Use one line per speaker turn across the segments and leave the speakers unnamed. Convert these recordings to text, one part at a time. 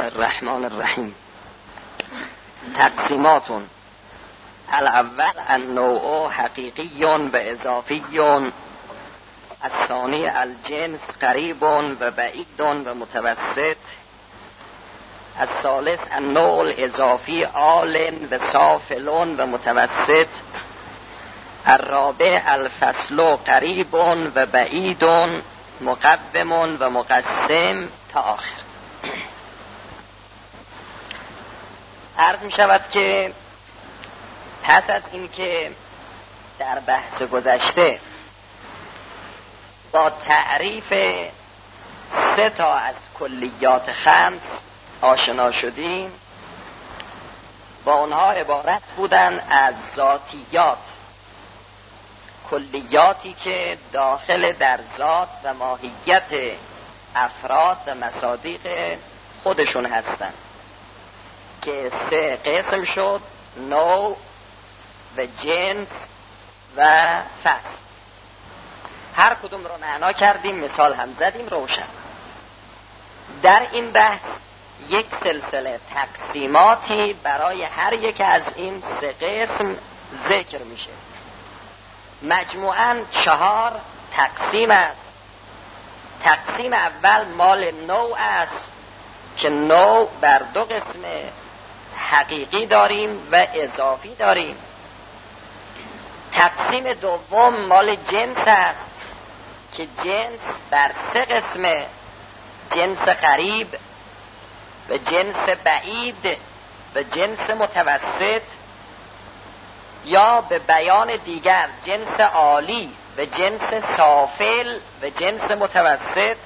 الرحمن الرحیم. تقسیماتون: الاول النوع حقیقی و اضافی، الثانی الجنس قریب و بعید و متوسط، الثالث النوع الاضافی آل و سافل و متوسط، الرابع الفصل قریب و بعید مقوم و مقسم تا آخر. عرض می شود که پس از این که در بحث گذشته با تعریف 3 تا از کلیات 5 آشنا شدیم، با اونها عبارت بودن از ذاتیات، کلیاتی که داخل در ذات و ماهیت افراد و مصادیق خودشون هستند، که 3 قسم شد: نوع و جنس و فصل. هر کدوم رو معنا کردیم، مثال هم زدیم، روشن. در این بحث یک سلسله تقسیماتی برای هر یک از این 3 قسم ذکر میشه. مجموعاً 4 تقسیم است. تقسیم اول مال نوع است که نوع بر 2 قسم حقیقی داریم و اضافی داریم. تقسیم دوم مال جنس است که جنس بر 3 قسم: جنس قریب و جنس بعید و جنس متوسط، یا به بیان دیگر جنس عالی و جنس سافل و جنس متوسط.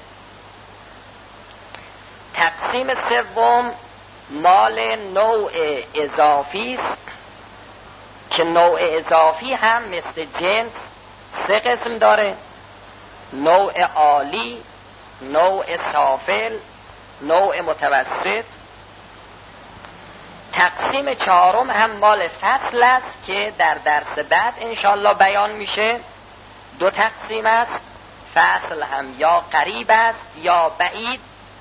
تقسیم سوم مال نوع اضافی است که نوع اضافی هم مثل جنس 3 قسم داره: نوع عالی، نوع سافل، نوع متوسط. تقسیم 4 هم مال فصل است که در درس بعد انشالله بیان میشه. 2 تقسیم است: فصل هم یا قریب است یا بعید.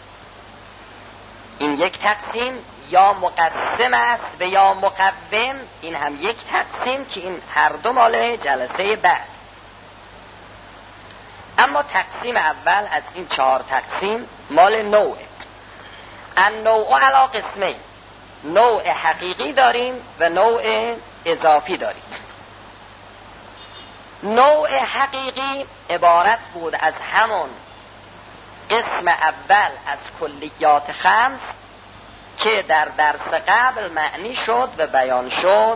این یک تقسیم. یا مقسم است و یا مقوم، این هم یک تقسیم که این هر 2 مال جلسه بعد. اما تقسیم اول از این 4 تقسیم مال نوع. النوع علی قسمین: نوع حقیقی داریم و نوع اضافی داریم. نوع حقیقی عبارت بود از همون قسم اول از کلیات 5 که در درس قبل معنی شد و بیان شد.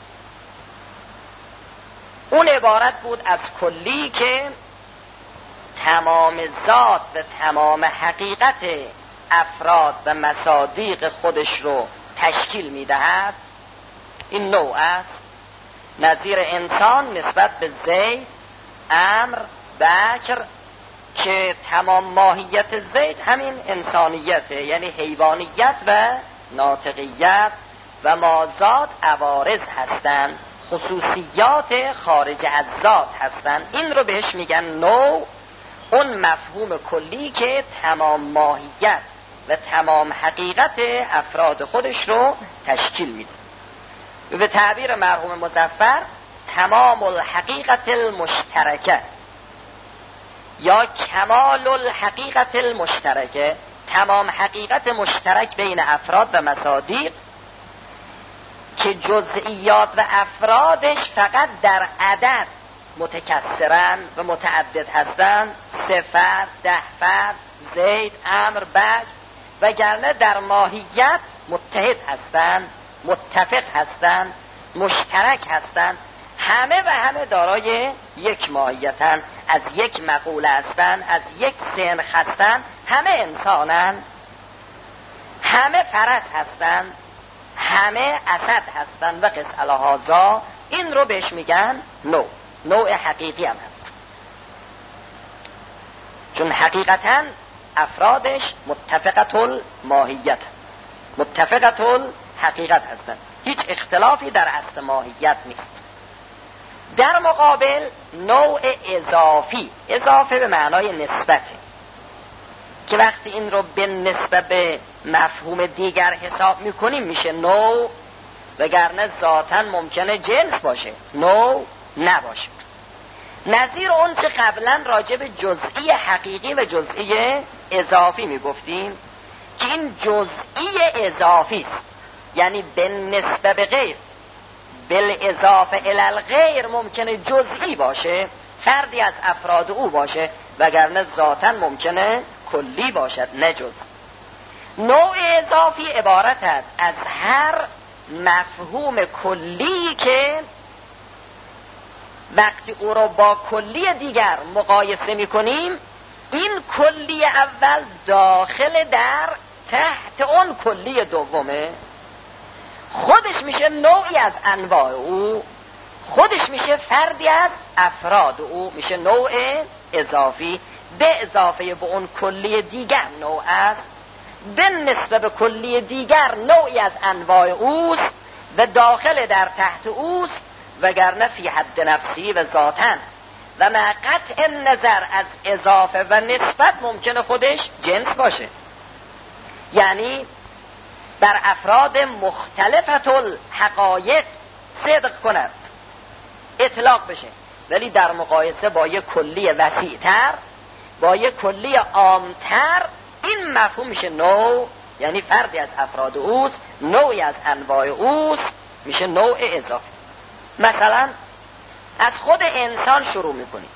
اون عبارت بود از کلی که تمام ذات و تمام حقیقت افراد و مصادیق خودش رو تشکیل می‌دهد. این نوع است. نظیر انسان نسبت به زید، عمرو، بکر، که تمام ماهیت زید همین انسانیته، یعنی حیوانیت و ناطقیت، و مازاد عوارض هستند، خصوصیات خارج از ذات هستند. این رو بهش میگن نوع. اون مفهوم کلی که تمام ماهیت و تمام حقیقت افراد خودش رو تشکیل میده. و به تعبیر مرحوم مظفر تمام الحقیقت المشترکه یا کمال الحقیقت المشترکه، تمام حقیقت مشترک بین افراد و مصادیق که جزئیات و افرادش فقط در عدد متکثرن و متعدد هستند: 3 فرد، 10 فرد، زید، عمرو، بکر، وگرنه در ماهیت متحد هستند، متفق هستند، مشترک هستند. همه و همه دارای یک ماهیتن، از یک مقوله هستند، از یک سنخ هستند، همه انسانن، همه فرد هستند، همه اسد هستند و قس الهازا. این رو بهش میگن نوع حقیقی هم هست، چون حقیقتا افرادش متفقت الماهیت، متفقت الحقیقت هستند، هیچ اختلافی در اصل ماهیت نیست. در مقابل نوع اضافی، اضافه به معنای نسبته، که وقتی این رو به نسبت به مفهوم دیگر حساب میکنیم میشه نوع، وگرنه ذاتاً ممکنه جنس باشه نوع نباشه. نظیر اون چه قبلا راجع به جزئی حقیقی و جزئی اضافی میگفتیم که این جزئی اضافی است، یعنی به نسبت به غیر، بالاضافه الی الغیر ممکنه جزئی باشه، فردی از افراد او باشه، وگرنه ذاتاً ممکنه کلی باشد نه جزئی. نوع اضافی عبارت است از هر مفهوم کلی که وقتی او را با کلی دیگر مقایسه میکنیم، این کلی اول داخل در تحت اون کلی دومه، خودش میشه نوعی از انواع او، خودش میشه فردی از افراد او، میشه نوع اضافی. به اضافه به اون کلی دیگر نوع است، به نسبت به کلی دیگر نوعی از انواع اوست و داخل در تحت اوست، وگرنه فی حد نفسی و ذاتن و مع قطع نظر از اضافه و نسبت ممکنه خودش جنس باشه، یعنی در افراد مختلفت الحقایق صدق کند، اطلاق بشه، ولی در مقایسه با یک کلی وسیع‌تر، با یک کلی عام‌تر، این مفهوم میشه نوع، یعنی فردی از افراد اوست، نوعی از انواع اوست، میشه نوع اضافی. مثلا از خود انسان شروع میکنیم.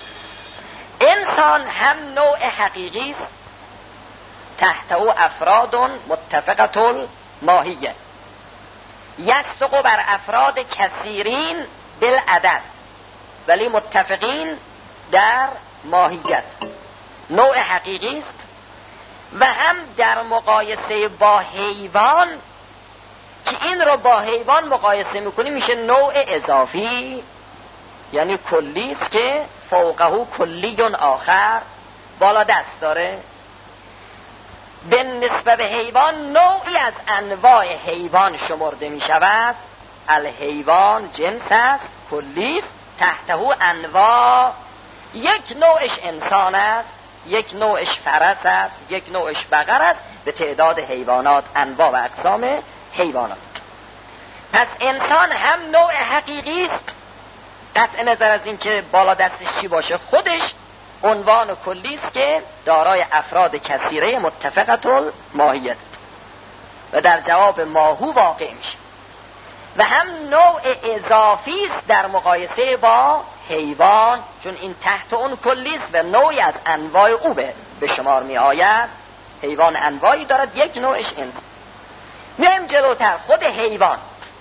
انسان هم نوع حقیقی است، تحت او افراد متفقت الماهیه، یصدق بر افراد کثیرین بالعدد ولی متفقین در ماهیت، نوع حقیقی است. و هم در مقایسه با حیوان که این رو با حیوان مقایسه میکنیم میشه نوع اضافی، یعنی کلی است که فوقه کلی آخر، بالا دست داره. به نسبت به حیوان نوعی از انواع حیوان شمرده می شود. الحیوان جنس است، کلی است، تحته انواع، یک نوعش انسان است، یک نوعش فرس است، یک نوعش بقر است، به تعداد حیوانات، انواع و اقسام حیوانات. پس انسان هم نوع حقیقی است، قطع نظر از این که بالا دستش چی باشه، خودش عنوان کلی است که دارای افراد کثیره متفقت الماهیت و در جواب ماهو واقع میشه. و هم نوع اضافی است در مقایسه با حیوان، چون این تحت اون کلی است و نوعی از انواع او به شمار می آید. حیوان انواعی دارد، یک نوعش انسان. میایم جلوتر، خود حیوان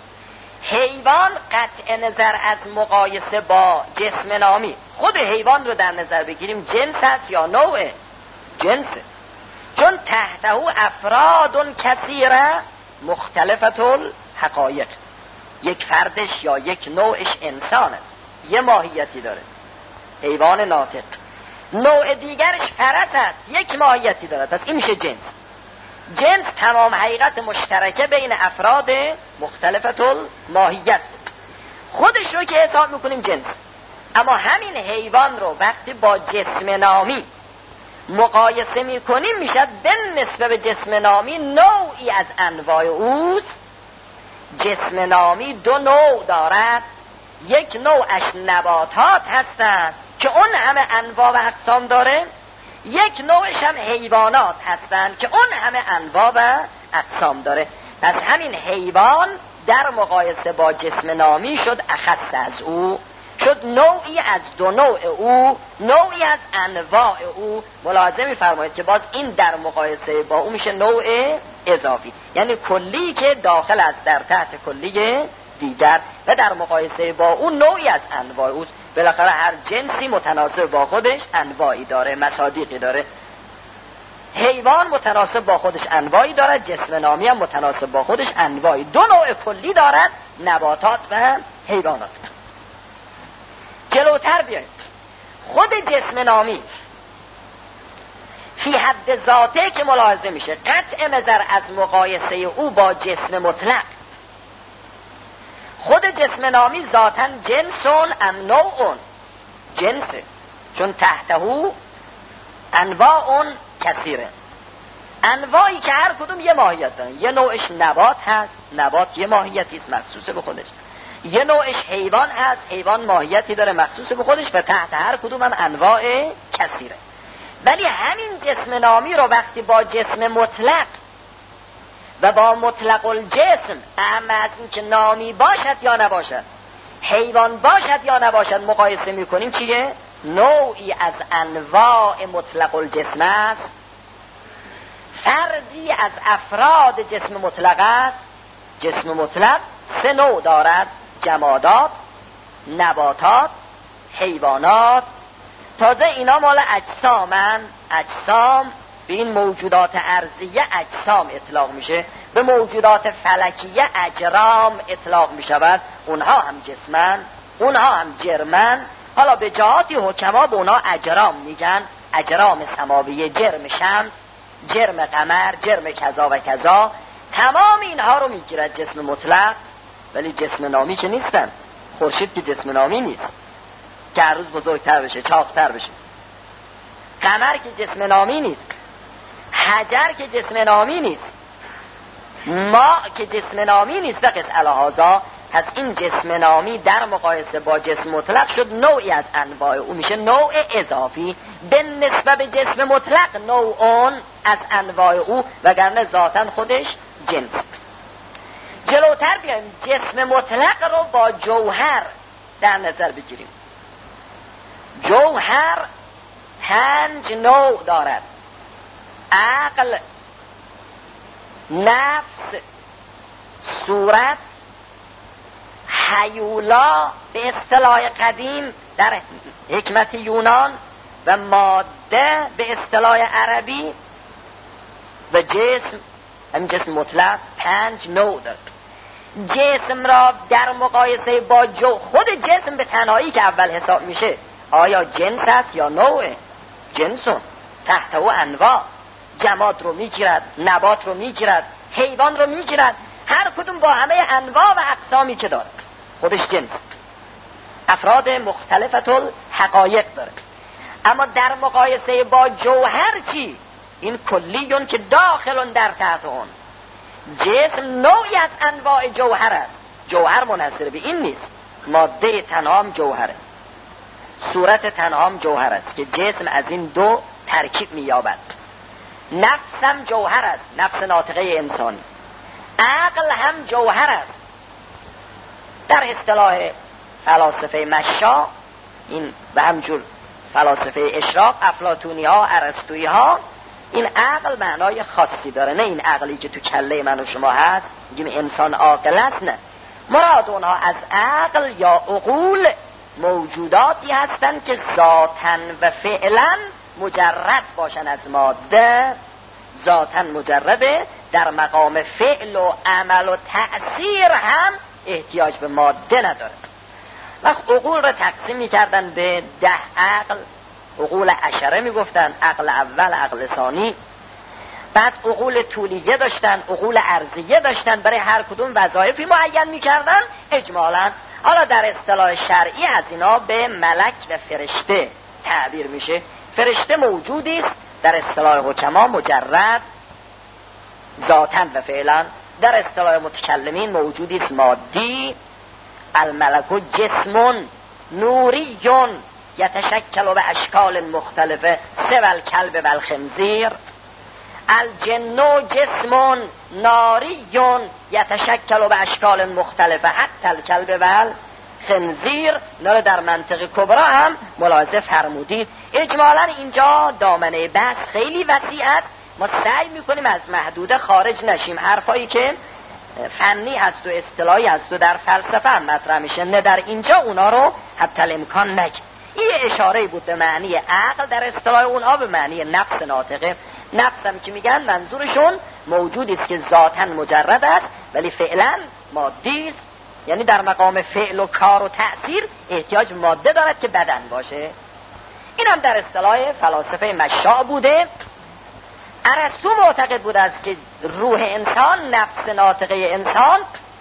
قطع نظر از مقایسه با جسم نامی، خود حیوان رو در نظر بگیریم، جنس است یا نوع جنسه، چون تحته افراد کثیره مختلفت الحقایق، یک فردش یا یک نوعش انسان است، یه ماهیتی داره، حیوان ناطق. نوع دیگرش فرس است، یک ماهیتی داره، پس این میشه جنس. جنس تمام حقیقت مشترکه بین افراد مختلفت الماهیت بود، خودش رو که حساب میکنیم جنس. اما همین حیوان رو وقتی با جسم نامی مقایسه میکنیم میشد به نسبت به جسم نامی نوعی از انواع اوست. جسم نامی دو نوع دارد، یک نوعش نباتات هستند که اون همه انواع و اقسام داره، یک نوعش هم حیوانات هستند که اون همه انواع و اقسام داره. پس همین حیوان در مقایسه با جسم نامی شد اخص از او، شد نوعی از دو نوع او، نوعی از انواع او. ملاحظه می‌فرمایید که باز این در مقایسه با او میشه نوع اضافی، یعنی کلی که داخل از در تحت کلی دیگر و در مقایسه با او نوعی از انواع اوست. بالاخره هر جنسی متناسب با خودش انواعی داره، مصادیقی داره. حیوان متناسب با خودش انواعی دارد، جسم نامی هم متناسب با خودش انواعی، دو نوع کلی دارد، نباتات و حیوانات. جلوتر بیایید، خود جسم نامی فی حد ذاته که ملاحظه میشه، قطع نظر از مقایسه او با جسم مطلق، خود جسم نامی ذاتاً جنسون ام نوعون، جنسه، چون تحته انواعون کثیره. انواعی که هر کدوم یه ماهیت دارن. یه نوعش نبات هست، نبات یه ماهیتی است مخصوص به خودش. یه نوعش حیوان هست، حیوان ماهیتی داره مخصوص به خودش و تحت هر کدوم هم انواع کثیره. ولی همین جسم نامی رو وقتی با جسم مطلق و با مطلق الجسم، اما از این که نامی باشد یا نباشد، حیوان باشد یا نباشد، مقایسه میکنیم چیه؟ نوعی از انواع مطلق الجسم است، فردی از افراد جسم مطلق است. جسم مطلق 3 نوع دارد: جمادات، نباتات، حیوانات. تازه اینا مال اجسامن. اجسام به این موجودات ارضیه اجسام اطلاق میشه، به موجودات فلکیه اجرام اطلاق میشود. اونها هم جسمن، اونها هم جرمن. حالا به جهاتی حکما به اونها اجرام میگن، اجرام سماویه، جرم شمس، جرم قمر، جرم کذا و کذا. تمام اینها رو میگیرد جسم مطلق. ولی جسم نامی که نیستن. خورشید که جسم نامی نیست که هر روز بزرگتر بشه، چاقتر بشه. قمر که جسم نامی نیست، حجر که جسم نامی نیست، ماء که جسم نامی نیست. بقیس الهازا پس این جسم نامی در مقایسه با جسم مطلق شد نوعی از انواع او، میشه نوع اضافی به نسبت به جسم مطلق، نوعون از انواع او، وگرنه ذاتاً خودش جنس. جلوتر بیایم جسم مطلق رو با جوهر در نظر بگیریم. جوهر 5 نوع دارد: عقل، نفس، صورت، هیولا به اصطلاح قدیم در حکمت یونان، و ماده به اصطلاح عربی، و جسم. همین جسم مطلق 5 نوع دارد. جسم را در مقایسه با خود جسم به تنهایی که اول حساب میشه، آیا جنس است یا نوع؟ جنسون تحت او انواع. جماد رو میگیرد، نبات رو میگیرد، حیوان رو میگیرد، هر کدوم با همه انواع و اقسامی که دارد خودش جنس، افراد مختلفت الحقایق داره. اما در مقایسه با جوهر چی؟ این کلیون که داخلون در تحت اون. جسم نوعی از انواع جوهر است. جوهر منحصر به این نیست، ماده تنها هم جوهره، صورت تنها هم جوهر است که جسم از این دو ترکیب می‌یابد. نفس هم جوهر است، نفس ناطقه انسانی. عقل هم جوهر است. در اصطلاح فلاسفه مشا این و همجور فلاسفه اشراق، افلاطونی ها، ارسطویی ها، این عقل معنای خاصی داره، نه این عقلی که تو کله من و شما هست میگیم انسان عاقل است. نه، مراد اونها از عقل یا عقول موجوداتی هستند که ذاتاً و فعلاً مجرد باشن از ماده، ذاتاً مجرده، در مقام فعل و عمل و تأثیر هم احتیاج به ماده نداره. وقت عقول را تقسیم می‌کردن به 10 عقل، عقول عشره میگفتن، عقل اول، عقل ثانی. بعد عقول طولیه داشتن، عقول ارضیه داشتن، برای هر کدوم وظایفی معین می‌کردن اجمالاً. حالا در اصطلاح شرعی از اینا به ملک و فرشته تعبیر میشه. فرشته موجودی است در اصطلاح حکما مجرد ذاتاً و فعلاً، در اصطلاح متکلمین موجودی است مادی. الملک جسم نوری یتشکل به اشکال مختلفه سوى الکلب و الخنزیر. الجن جسم ناری یتشکل به اشکال مختلفه حتی الکلب و الخنزیر. ناره در منطق کبرا هم ملاحظه فرمودید. اجمالا اینجا دامنه بحث خیلی وسیع است، ما سعی میکنیم از محدوده خارج نشیم. حرفایی که فنی هست و اصطلاحی هست و در فلسفه هم مطرح میشه، نه در اینجا اونا رو حتی الامکان نگیم. این اشاره بود به معنی عقل در اصطلاح اونها، به معنی نفس ناطقه. نفس هم که میگن منظورشون موجودی است که ذاتاً مجرد است ولی فعلا مادی است، یعنی در مقام فعل و کار و تأثیر احتیاج به ماده دارد که بدن باشه. این هم در اصطلاح فلاسفه مشاع بوده. ارسطو معتقد بود است که روح انسان، نفس ناطقه انسان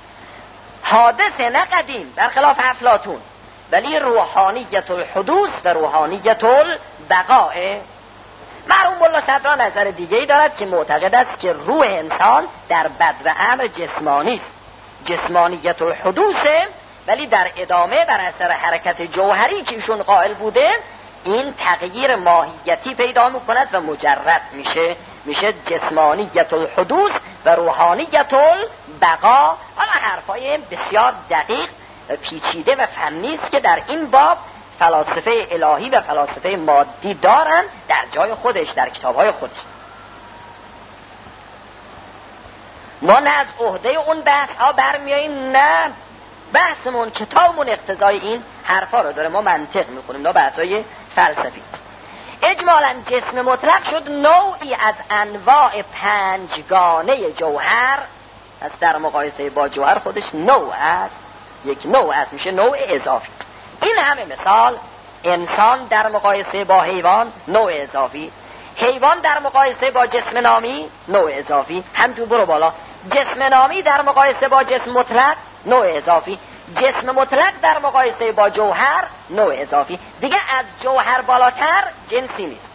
حادثه نه قدیم، برخلاف افلاطون، ولی روحانیت الحدوث و روحانیت البقاء. مرحوم ملا صدرا نظر دیگه‌ای دارد که معتقد است که روح انسان در بدو امر جسمانی است، جسمانیت الحدوثه، ولی در ادامه بر اثر حرکت جوهری که ایشون قائل بوده این تغییر ماهیتی پیدا میکند و مجرد میشه جسمانیت الحدوث و روحانیت البقا. حالا حرفای بسیار دقیق پیچیده و فنی است که در این باب فلاسفه الهی و فلاسفه مادی دارن در جای خودش، در کتابهای خودش. ما نه از عهده اون بحث ها برمیاییم، نه بحثمون کتابمون اقتضای این حرفا رو داره، ما منطق میکنیم، نه بحثای فلسفی. اجمالاً جسم مطلق شد نوعی از انواع پنجگانه جوهر، از در مقایسه با جوهر خودش نوع است، یک نوع است، میشه نوع اضافی. این همه مثال: انسان در مقایسه با حیوان نوع اضافی، حیوان در مقایسه با جسم نامی نوع اضافی، همجور برو بالا. جسم نامی در مقایسه با جسم مطلق نوع اضافی، جسم مطلق در مقایسه با جوهر نوع اضافی. دیگه از جوهر بالاتر جنسی نیست.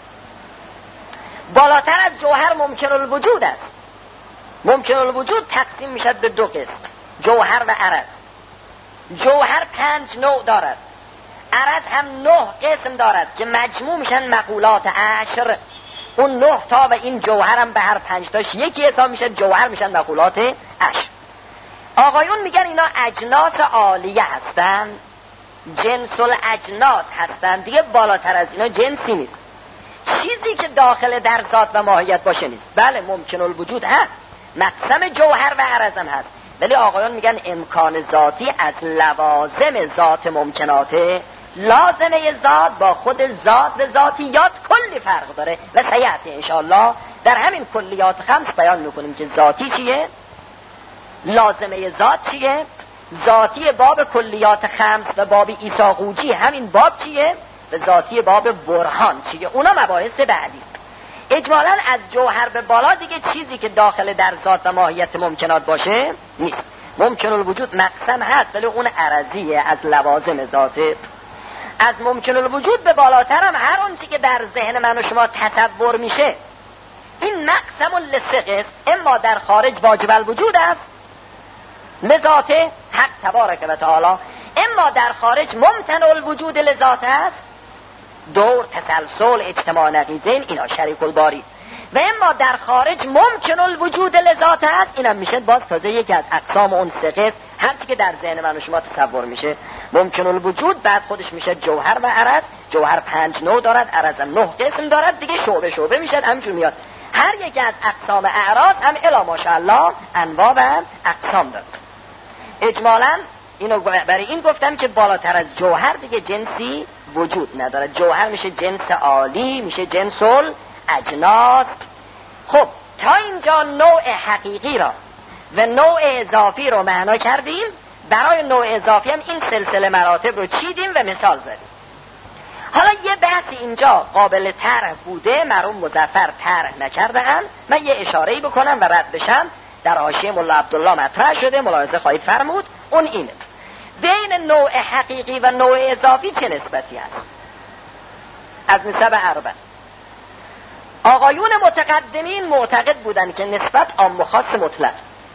بالاتر از جوهر ممکن الوجود است. ممکن الوجود تقسیم میشد به دو قسم: جوهر و عرض. جوهر 5 نوع دارد، عرض هم 9 قسم دارد که مجموع میشن مقولات 10. اون 9 تا و این جوهر هم به هر 5 تاش یکی حساب میشه، جوهر میشن مقولات 10. آقایون میگن اینا اجناس عالیه هستن، جنس الاجناس هستن، دیگه بالاتر از اینا جنسی نیست. چیزی که داخل در ذات و ماهیت باشه نیست. بله ممکن الوجود هست، مقسم جوهر و عرض هم هست، ولی آقایون میگن امکان ذاتی از لوازم ذات ممکناته. لازمه ذات با خود ذات و ذاتیات کلی فرق داره و سیأتی انشاءالله در همین کلیات 5 بیان میکنیم که ذاتی چیه، لازمه ذات چیه، ذاتی باب کلیات 5 و باب عیسی قوجی همین باب چیه و ذاتی باب برهان چیه. اونا مباحث بعدی. اجمالاً از جوهر به بالا دیگه چیزی که داخل در ذات و ماهیت ممکنات باشه نیست. ممکن الوجود مقسم هست ولی اون عرضیه، از لوازم ذاته. از ممکن الوجود به بالاتر هم هر اونچه که در ذهن من و شما تصور میشه، این مقسم لسقس، اما در خارج واجب الوجود است لذات حق تبارک و تعالی، اما در خارج ممتنع الوجود لذات است، دور، تسلسل، اجتماع نقیضین، اینا شریک الباری. و اما در خارج ممکن الوجود لذات است، اینم میشه باز تازه یکی از اقسام اون سقس، هرچی که در ذهن من و شما تصور میشه ممکن الوجود. بعد خودش میشه جوهر و عرض. جوهر 5 نوع دارد، عرض 9 قسم دارد، دیگه شعبه میشه، همینجور میاد. هر یک از اقسام اعراض هم الا ماشاءالله انواع و اقسام دارد. اجمالاً اینو برای این گفتم که بالاتر از جوهر دیگه جنسی وجود نداره. جوهر میشه جنس عالی، میشه جنس الاجناس. خب تا اینجا نوع حقیقی را و نوع اضافی رو معنا کردیم. برای نوع اضافی هم این سلسله مراتب رو چیدیم و مثال زدیم. حالا یه بحث اینجا قابل طرح بوده، مرحوم مظفر طرح نکرده‌اند، من یه اشاره‌ای بکنم و رد بشم. در حاشیه ملا عبدالله مطرح شده، ملاحظه خواهید فرمود. اون اینه: بین نوع حقیقی و نوع اضافی چه نسبتی هست؟ از نسب اربع. آقایون متقدمین معتقد بودند که نسبت عام و خاص مطلق،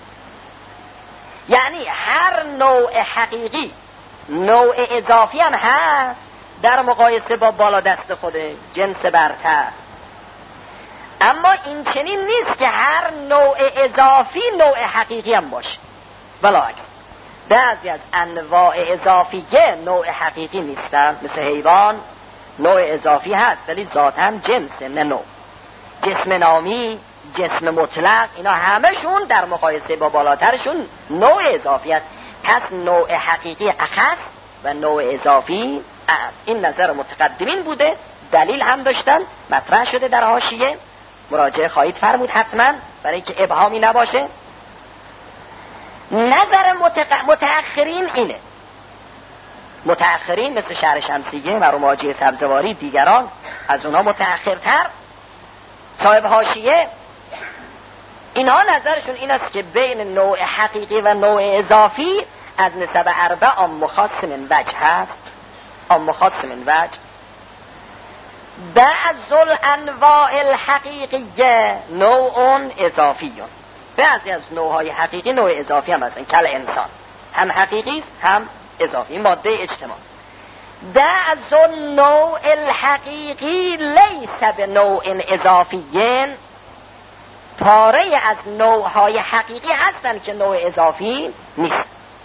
یعنی هر نوع حقیقی نوع اضافی هم هست در مقایسه با بالا دست خوده، جنس برتر. اما این چنین نیست که هر نوع اضافی نوع حقیقی هم باشه، بلکه بعضی از انواع اضافیه نوع حقیقی نیستن، مثل حیوان نوع اضافی هست ولی ذاتاً جنسه نه نوع. جسم نامی، جسم مطلق، اینا همشون در مقایسه با بالاترشون نوع اضافی هست. پس نوع حقیقی اخص و نوع اضافی اعم. این نظر متقدمین بوده، دلیل هم داشتن، مطرح شده در حاشیه، مراجعه خواهید فرمود حتما برای اینکه ابهامی نباشه. نظر متأخرین اینه. متأخرین مثل شرح شمسیه، مرحوم حاجی سبزواری، دیگران از اونها متأخرتر، صاحب حاشیه، اینها نظرشون این است که بین نوع حقیقی و نوع اضافی از نسب اربع عام خاص من وجه هست. عام خاص من وجه. بعض الانواع الحقیقیه نوع اضافی. بعضی از نوعهای حقیقی نوع اضافی هم هستن، کل انسان هم حقیقی است هم اضافی، ماده اجتماع. بعض النوع الحقیقی لیس به نوع اضافیین، پاره از نوعهای حقیقی هستن که نوع اضافی نیست.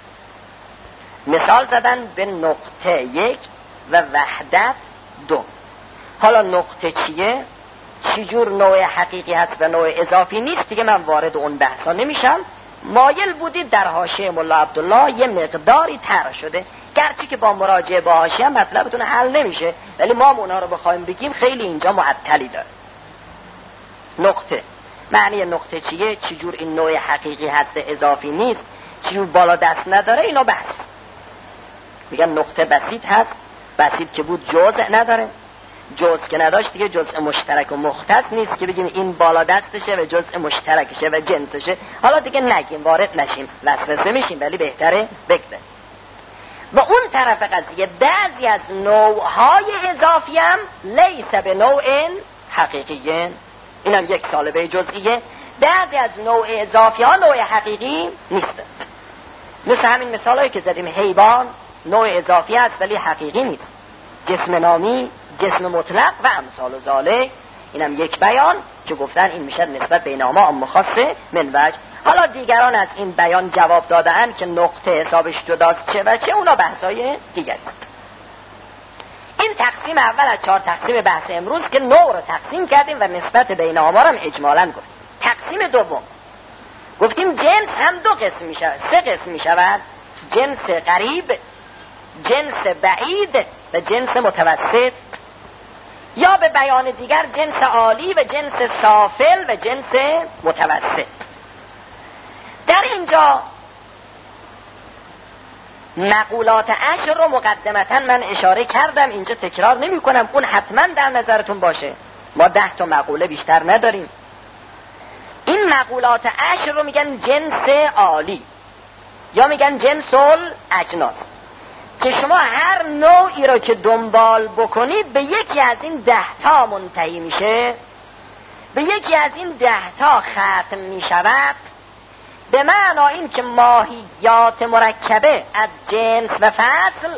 مثال زدن به نقطه 1 و وحدت 2. حالا نقطه چیه؟ چجور نوع حقیقی هست و نوع اضافی نیست دیگه من وارد اون بحثا نمیشم. مایل بودید در حاشیه ملا عبدالله یه مقداری طرح شده، گرچه که با مراجعه با حاشیه مطلبتون حل نمیشه، ولی ما اونا رو بخوایم بگیم خیلی اینجا معطلی داره. نقطه، معنی نقطه چیه؟ چجور این نوع حقیقی هست اضافی نیست؟ چجور بالا دست نداره؟ اینا بحث. میگن نقطه بسیط هست، بسیط که بود جزء نداره، جزء که نداشت دیگه جزء مشترک و مختص نیست که بگیم این بالا دستشه و جزء مشترکشه و جنسشه. حالا دیگه نگیم، وارد نشیم، وسوسه میشیم، ولی بهتره بگذاریم. و اون طرف قضیه بعضی از نوعهای اضافی هم لیس به نوع حقیقیه، اینم یک سالبه جزئیه. بعضی از نوع اضافی ها نوع حقیقی نیست. مثل همین مثالایی که زدیم، حیوان نوع اضافی است ولی حقیقی نیست، جسم نامی، جسم مطلق و امثال و ذالک. اینم یک بیان که گفتن این میشه نسبت بینهما عام خاصه من وجه. حالا دیگران از این بیان جواب دادن که نقطه حسابش جداست چه و چه، اونا بحثای دیگری. این تقسیم اول از 4 تقسیم بحث امروز که نوع رو تقسیم کردیم و نسبت بینهما رو هم اجمالاً گفتیم. تقسیم دوم گفتیم جنس هم 2 قسم می شود، 3 قسم می شود: جنس قریب، جنس بعید و جنس متوسط، یا به بیان دیگر جنس عالی و جنس سافل و جنس متوسط. در اینجا مقولات عشر رو مقدمتا من اشاره کردم، اینجا تکرار نمی کنم، اون حتما در نظرتون باشه. ما 10 تا مقوله بیشتر نداریم. این مقولات عشر رو میگن جنس عالی یا میگن جنس الاجناس، که شما هر نوعی رو که دنبال بکنید به یکی از این 10 تا منتهی میشه، به یکی از این 10 تا ختم میشود. به معنی این که ماهیات مرکبه از جنس و فصل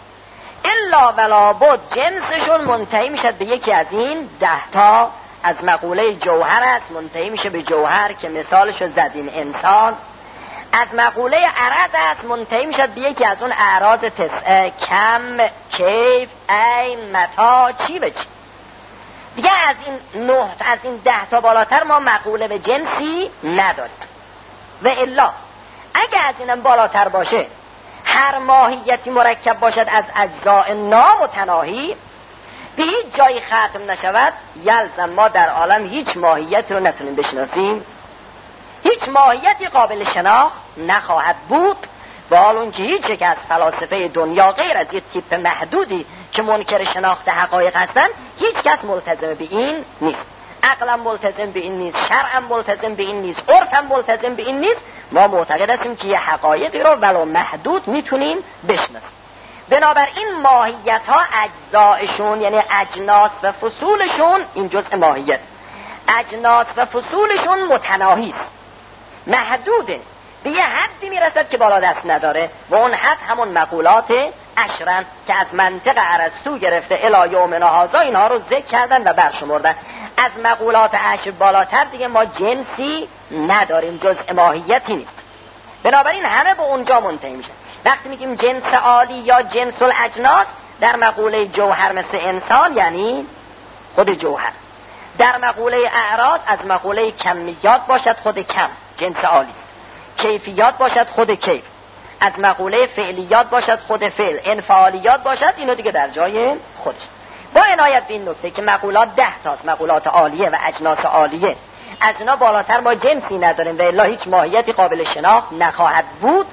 الا ولا بد جنسشون منتهی میشد به یکی از این 10 تا. از مقوله جوهر است منتهی میشه به جوهر که مثالشو زدیم انسان. از مقوله عرض است منتهی میشد به یکی از اون اعراض 9: کم، کیف، عین، متاع، چی به چی. دیگه از این 10 تا بالاتر ما مقوله به جنسی نداریم. و الا اگه از اینم بالاتر باشه، هر ماهیتی مرکب باشد از اجزاء نامتناهی، به هیچ جایی ختم نشود، یلزم ما در عالم هیچ ماهیت رو نتونیم بشناسیم، هیچ ماهیتی قابل شناخت نخواهد بود. و حال که هیچ یک از فلاسفه دنیا غیر از یک تیپ محدودی که منکر شناخت حقایق هستن، هیچ کس ملتزم به این نیست. عقلم ملتزم به این نیست، شرعم ملتزم به این نیست، عرفم ملتزم به این نیست. ما معتقد هستیم که یه حقایقی رو ولو محدود میتونیم بشناسیم. بنابراین ماهیت ها اجزایشون یعنی اجناس و فصولشون، این جزء ماهیت، اجناس و فصولشون متناهی است، محدوده، به یه حدی میرسد که بالا دست نداره. و اون حد همون مقولات عشرن که از منطق ارسطو گرفته الی یومنا هذا اینها رو ذکر کردن و برشمردن. از مقولات عشر بالاتر دیگه ما جنسی نداریم، جزء ماهیتی نیست. بنابراین همه به اونجا منتهی میشن. وقتی میگیم جنس عالی یا جنس الاجناس، در مقوله جوهر مثل انسان یعنی خود جوهر، در مقوله اعراض از مقوله کمیات باشد خود کم، جنس عالی، کیفیات باشد خود کیف، از مقوله فعلیات باشد خود فعل، انفعالیات باشد، اینو دیگه در جای خودش. با عنایت به این نکته که مقولات 10 تاست، مقولات عالیه و اجناس عالیه، از اینا بالاتر ما جنسی نداریم و الا هیچ ماهیتی قابل شناخت نخواهد بود.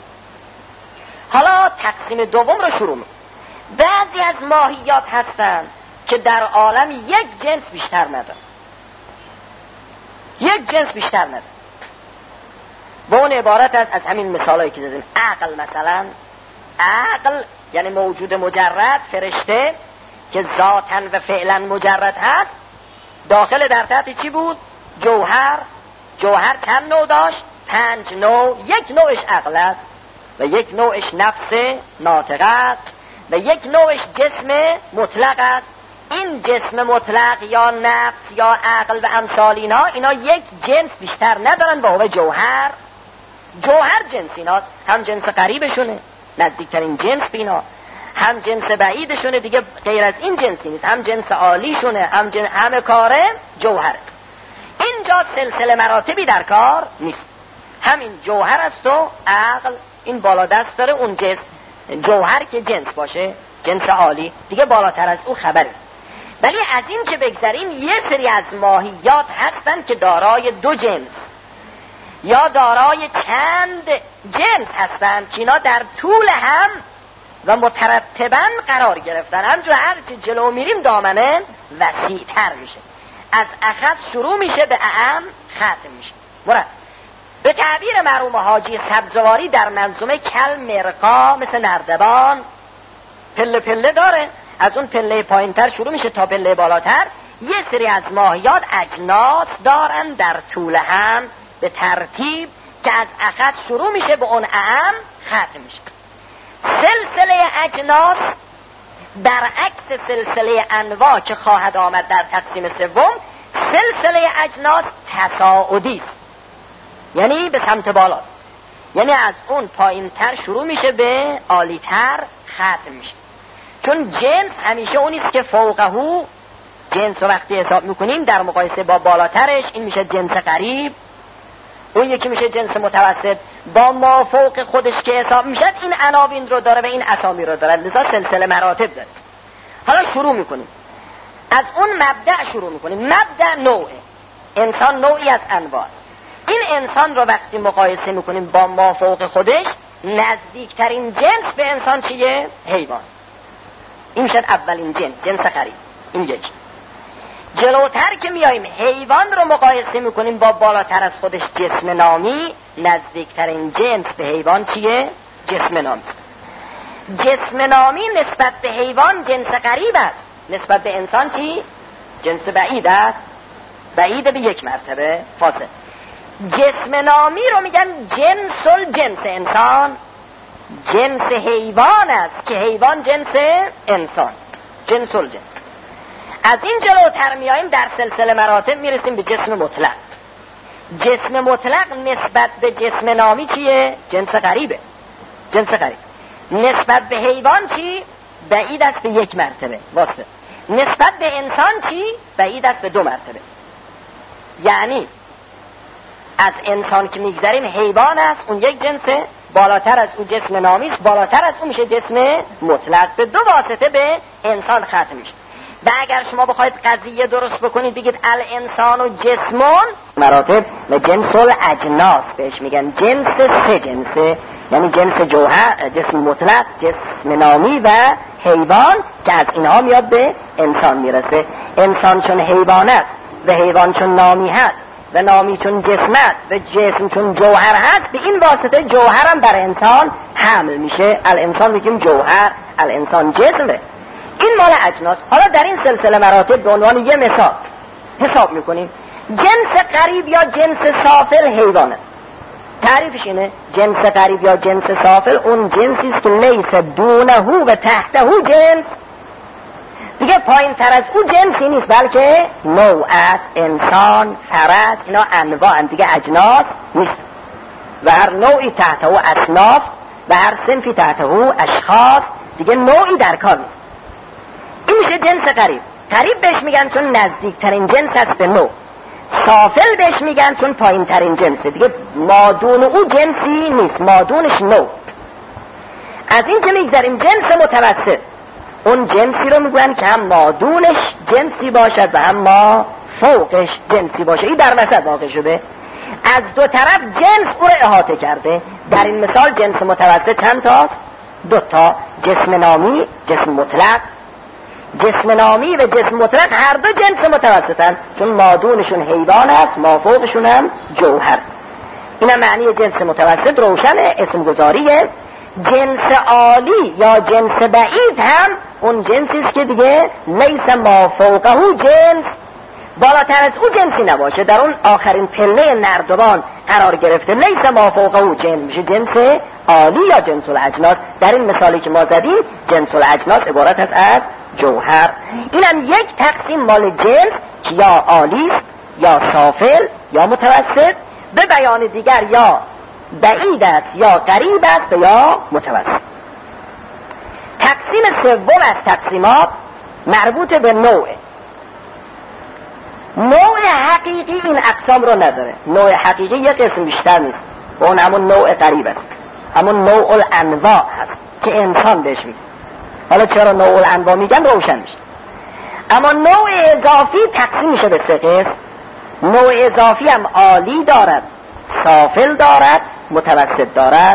حالا تقسیم دوم رو شروع می‌کنیم. بعضی از ماهیات هستن که در عالم یک جنس بیشتر ندارن، یک جنس بیشتر ندارن. با اون عبارت از همین مثالایی که زدیم. عقل مثلا، عقل یعنی موجود مجرد، فرشته که ذاتاً و فعلاً مجرد هست داخل در تحت چی بود؟ جوهر. جوهر چند نوع داشت؟ 5 نوع. یک نوعش عقل است و یک نوعش نفس ناطقه است و یک نوعش جسم مطلق است. این جسم مطلق یا نفس یا عقل و امثال اینا یک جنس بیشتر ندارن و هو جوهر. جوهر جنس ایناست، هم جنس قریبشونه نزدیکترین جنس بینا، هم جنس بعیدشونه دیگه غیر از این جنسی نیست، هم جنس عالیشونه، همه کاره جوهره. اینجا سلسله مراتبی در کار نیست، همین جوهر است و عقل این بالا دست داره. اون جنس جوهر که جنس باشه، جنس عالی دیگه بالاتر از او خبره. ولی از این که بگذاریم یه سری از ماهیات هستن که دارای دو جنس یا دارای چند جنس هستن که اینا در طول هم و مترتباً قرار گرفتن. همجور هر چه جلو میریم دامنه وسیع‌تر میشه، از اخص شروع میشه به اعم ختم میشه. مرد به تعبیر مرحوم حاجی سبزواری در منظومه کل مرقا مثل نردبان پله پله داره، از اون پله پایینتر شروع میشه تا پله بالاتر. یه سری از ماهیات اجناس دارن در طول هم به ترتیب که از اخص شروع میشه به اون اعم ختم میشه. سلسله اجناس برعکس سلسله انواع که خواهد آمد در تقسیم سوم، سلسله اجناس تصاعدی است، یعنی به سمت بالاست، یعنی از اون پایینتر شروع میشه به عالیتر ختم میشه. چون جنس همیشه اونیست که فوقهو، جنس رو وقتی حساب میکنیم در مقایسه با بالاترش این میشه جنس قریب، اون یکی میشه جنس متوسط، با ما فوق خودش که حساب میشد این عناوین رو داره و این اسامی رو داره، لذا سلسله مراتب داره. حالا شروع میکنیم از اون مبدأ شروع میکنیم. مبدأ نوعه، انسان نوعی از انواع. این انسان رو وقتی مقایسه میکنیم با ما فوق خودش، نزدیکترین جنس به انسان چیه؟ حیوان. این شد اولین جنس قریب. این یک. جلوتر که میاییم حیوان رو مقایسه میکنیم با بالاتر از خودش جسم نامی، نزدیکترین جنس به حیوان چیه؟ جسم نامی. جسم نامی نسبت به حیوان جنس قریب است، نسبت به انسان چی؟ جنس بعید است، بعید به یک مرتبه فاصله. جسم نامی رو میگن جنس انسان، جنس حیوان است که حیوان جنس انسان، جنس الجنس. از این جلوتر میاییم در سلسله مراتب میرسیم به جسم مطلق. جسم مطلق نسبت به جسم نامی چیه؟ جنس قریبه، جنس قریب. نسبت به حیوان چی؟ بعید است به یک مرتبه واسه. نسبت به انسان چی؟ بعید است به 2 مرتبه. یعنی از انسان که میگذاریم حیوان است، اون یک جنسه، بالاتر از اون جسم نامی است، بالاتر از اون میشه جسم مطلق، به 2 واسطه به انسان ختم میشه. و اگر شما بخواید قضیه درست بکنید بگید الانسان و جسمون مراتب و جنس الاجناس بهش میگن، جنس 3 جنسه، یعنی جنس جوهر، جسم مطلق، جسم نامی و حیوان که از اینها میاد به انسان میرسه. انسان چون حیوانت و حیوان چون نامی هست و نامی چون جسم است و جسم چون جوهر هست، به این واسطه جوهر هم بر انسان حمل میشه. الانسان میگیم جوهر، الانسان جسمه. این مال اجناس. حالا در این سلسله مراتب به عنوان یه مثال حساب میکنیم. جنس قریب یا جنس سافل حیوانه. تعریفش اینه، جنس قریب یا جنس سافل اون جنسی است که لیس دونه و تحته جنس، دیگه پایین تر از او جنسی نیست، بلکه نوع است. انسان، فرس، اینا انواع دیگه اجناس نیست و هر نوعی تحته او اصناف و هر صنفی تحته او اشخاص، دیگه نوعی در کار نیست. این میشه جنس قریب. قریب بهش میگن چون نزدیکترین جنس است به نوع. سافل بهش میگن چون پایین ترین جنسه، دیگه مادون او جنسی نیست، مادونش نوع. از این که میگذاریم جنس متوسط، اون جنسی رو میگن که هم مادونش جنسی باشد و هم ما فوقش جنسی باشه. این در مثل واقع شده، از 2 طرف جنس او رو احاطه کرده. در این مثال جنس متوسط چند تاست؟ 2 تا، جسم نامی، جسم مطلق. جسم نامی و جسم مطلق هر 2 جنس متوسطن، چون مادونشون حیوان است، مافوقشون هم جوهر. اینا معنی جنس متوسط روشنه، اسم گذاریه. جنس عالی یا جنس بعید هم
اون جنسی است که دیگه لیس ما فوقه جنس، بالاتر از او جنسی نباشه، در اون آخرین پله نردبان قرار گرفته. لیس ما فوقه جنس میشه جنس عالی یا جنس الاجناس. در این مثالی که ما زدیم جنس الاجناس عبارت است از جوهر. اینم یک تقسیم مال جنس که یا عالی است یا سافل یا متوسط، به بیان دیگر یا بعید است یا قریب است یا متوسط. تقسیم سوم از تقسیمات مربوط به نوع حقیقی این اقسام رو نداره. نوع حقیقی یک قسم بیشتر نیست، اون همون نوع قریب است، همون نوع الانواع هست که انسان بهش میگه. حالا چرا نوع الانواع میگن روشن میشه. اما نوع اضافی تقسیم میشه به سه قسم. نوع اضافی هم عالی دارد، سافل دارد، متوسط دارد.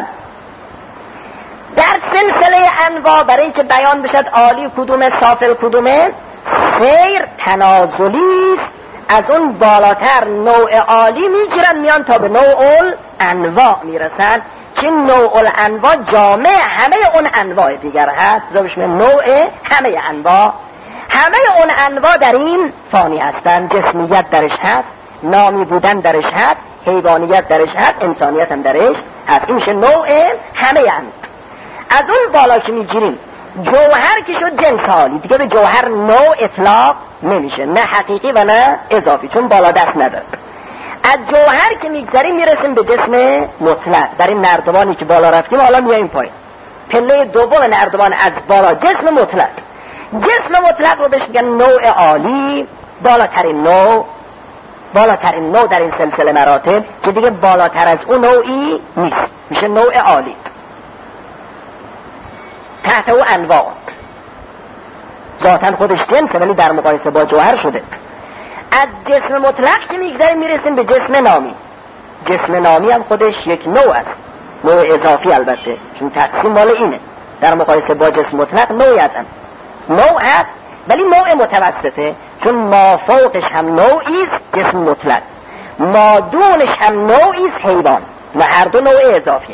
در سلسله انواع برای اینکه بیان بشد عالی کدومه سافل کدومه، سیر تنازلی است. از اون بالاتر نوع عالی میگیرن میان تا به نوع الانواع میرسن که نوع الانواع جامع همه اون انواع دیگر هست. بهش میگن نوع همه انواع. همه اون انواع در این فانی هستن. جسمیت درش هست، نامی بودن درش هست، حیوانیت درش هست، انسانیت هم درش هست. این میشه نوع همه انواع. از اون بالا که میگیریم جوهر که شد جنس عالی، دیگه به جوهر نوع اطلاق نمیشه، نه حقیقی و نه اضافی، چون بالا دست نداره. از جوهر که میگذریم میرسیم به جسم مطلق. در این نردبانی که بالا رفتیم حالا میاییم پایین. پله دوم نردبان از بالا جسم مطلق. جسم مطلق رو بهش میگن نوع عالی، بالاترین نوع در این سلسله مراتب که دیگه بالاتر از اون نوعی نیست، میشه نوع عالی. تحت او انواع، ذاتاً خودش جنسه ولی در مقایسه با جوهر شده. از جسم مطلق که میگذاریم میرسیم به جسم نامی. جسم نامی هم خودش یک نوع است، نوع اضافی البته، چون تقسیم مال اینه. در مقایسه با جسم مطلق نوعی هستن، نوع هست ولی نوع متوسطه، چون ما فوقش هم نوعی است جسم مطلق، ما دونش هم نوعی است حیوان، و هر دو نوع اضافی.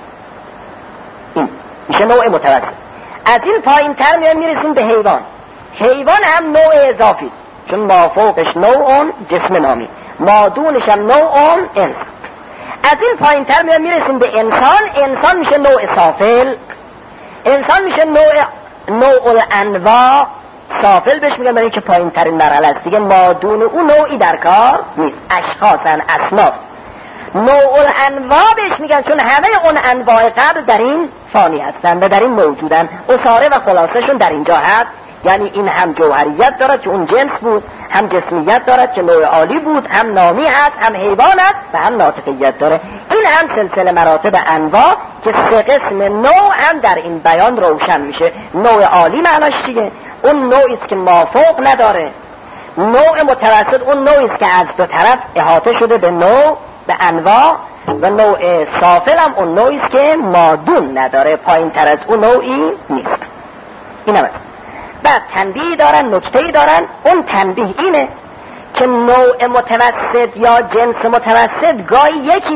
این میشه نوع متوسط. از این پایین تر میرسیم به حیوان. حیوان هم نوع اضافی است، چون ما فوقش نوع جسم نامی، ما دونش هم نوع انس. از این پایین تر میرسیم به انسان. انسان میشه نوع سافل، انسان میشه نوع الانواع. سافل بهش میگن برای اینکه پایین ترین مرحله است، دیگه ما دون اون نوعی در کار نیست، اشخاصن، اصناف. نوع الانواع بهش میگن چون همه اون انواع قبل در این فانی هستن و در این موجودن. اصاره و خلاصهشون در اینجا هست. یعنی این هم جوهریت دارد که اون جنس بود، هم جسمیت دارد که نوع عالی بود، هم نامی هست، هم حیوان است و هم ناطقیت داره. این هم سلسله مراتب انواع که سه قسم نوع هم در این بیان روشن میشه. نوع عالی معناش چیه؟ اون نوعی است که مافوق نداره. نوع متوسط اون نوعی است که از دو طرف احاطه شده به نوع، به انواع. و نوع سافل هم اون نوعی است که مادون نداره، پایین تر از اون نوعی نیست. این هم بعد تنبیه دارن، نکته‌ای دارن. اون تنبیه اینه که نوع متوسط یا جنس متوسط گاهی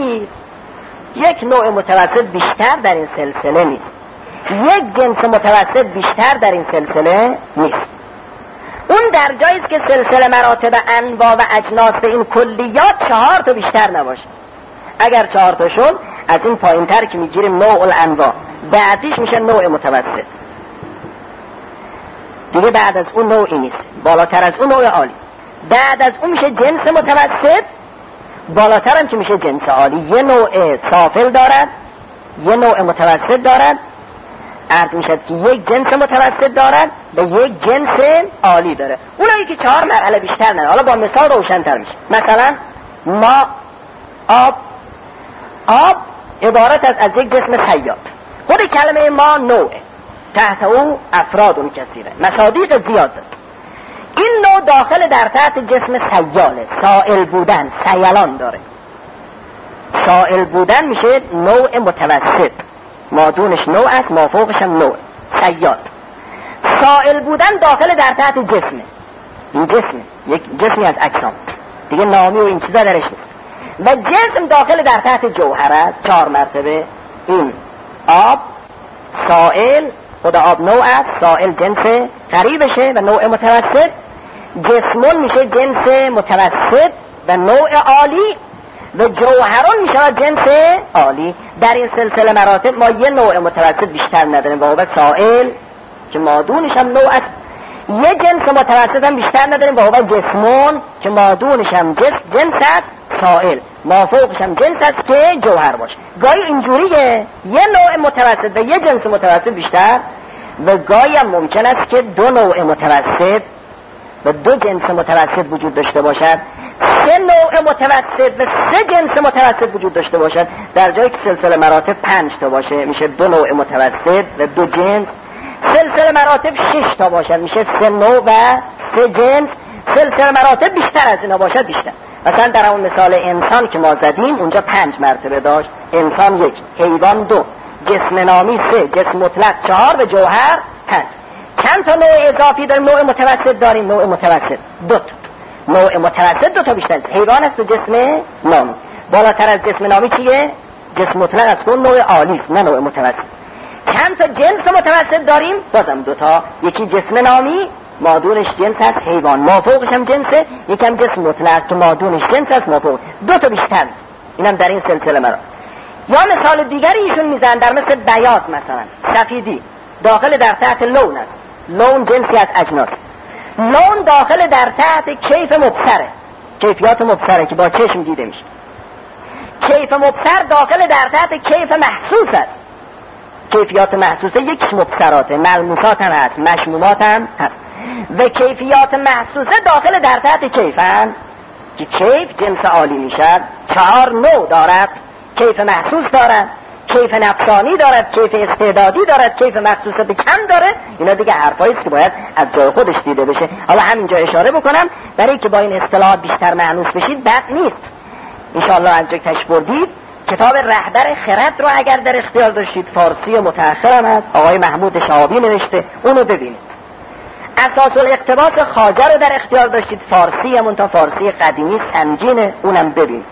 یک نوع متوسط بیشتر در این سلسله نیست، یک جنس متوسط بیشتر در این سلسله نیست. اون در جایی است که سلسله مراتب انواع و اجناس این کلیات 4 تا بیشتر نباشه. اگر 4 تا شد از این پایین تر که میگیریم نوع الانواع، بعدیش میشه نوع متوسط، دیگه بعد از اون نوعی نیست، بالاتر از اون نوع عالی. بعد از اون میشه جنس متوسط، بالاتر هم که میشه جنس عالی. یه نوع سافل دارد، یه نوع متوسط دارد. عرض میشد که یک جنس متوسط دارد و یک جنس عالی داره. اونایی که 4 مرحله بیشتر نه. حالا با مثال روشن‌تر میشه. مثلا ما آب عبارت است از یک جسم سیال. خود کلمه ما نوعه، تحت او افراد کثیره، مصادیق زیاد داره. این نوع داخل در تحت جسم سیاله، سائل بودن، سیلان داره. سائل بودن میشه نوع متوسط، مادونش نوع است، مافوقش هم نوع، سیال. سائل بودن داخل در تحت جسمه. این جسمه، یک جسمی از اجسام دیگه، نامی و این چیزا درش نیست. و جسم داخل در تحت جوهر است، 4 مرتبه. این آب، سائل، خود آب نوع است، سائل جنس قریبشه و نوع متوسط. جسمون میشه جنس متوسط و نوع عالی و جوهرون میشه جنس عالی. در این سلسله مراتب ما یه نوع متوسط بیشتر نداریم و هو سائل که مادونش هم نوع است. یه جنس متوسط هم بیشتر نداریم و هو جسمون که مادونش هم جنس است سائل، مافوقش هم جنس است که جوهر باشه. گاهی اینجوریه یه نوع متوسط و یه جنس متوسط بیشتر و گاهی هم ممکن است که دو نوع متوسط و دو جنس متوسط وجود داشته باشد، سه نوع متوسط و سه جنس متوسط وجود داشته باشد، در جایی که سلسله مراتب 5 تا باشه میشه دو نوع متوسط و دو جنس. سلسله مراتب 6 تا باشد میشه 3 نوع و 3 جنس. سلسله مراتب بیشتر از اینا باشد بیشتر. مثلا در اون مثال انسان که ما زدیم اونجا 5 مرتبه داشت، انسان 1، حیوان 2، جسم نامی 3، جسم مطلق 4 و جوهر 5. چند تا نوع اضافی داریم؟ نوع متوسط داریم. نوع متوسط 2 تا، نوع متوسط 2 تا بیشتر. حیوان است و جسم نامی. بالاتر از جسم نامی چیه؟ جسم مطلق است، اون نوع عالی است نه نوع متوسط. چند تا جنس متوسط داریم؟ بازم 2 تا. یکی جسم نامی مادونش جنس است حیوان، مافوقش هم جنسه. یکم جسم مطلق که مادونش جنس است مافوق. 2 تا بیشتر. اینم در این سلسله مراتب. یا مثال دیگری ایشون میزنن در مثل بیاض، مثلا سفیدی داخل در تحت لون است. لون جنسی از اجناس. لون داخل در تحت کیف مبصره، کیفیات مبصره که با چشم دیده میشه. کیف مبصر داخل در تحت کیف محسوس است. کیفیات محسوسه یکیش مبصراته، ملموسات هم هست، مشمومات هم هست. و کیفیات محسوسه داخل در تحت کیفن که کیف جنس عالی میشد. 4 نوع دارد. کیف محسوس دارد، کیف نفسانی دارد، کیف استعدادی دارد، کیف محسوسه به کم داره. اینا دیگه حرفایی است که باید از جای خودش دیده بشه. حالا همینجا اشاره بکنم برای که با این اصطلاحات بیشتر مانوس بشید. بد نیست انشاءالله. از جای تش بردید کتاب رهبر خرد رو اگر در اختیار داشتید، فارسی متأخر هم هست، آقای محمود شهابی نوشته، اونو ببینید. اساس الاقتباس خواجه رو در اختیار داشتید، فارسی همون تا فارسی قدیمی سنجینه، اونم ببینید.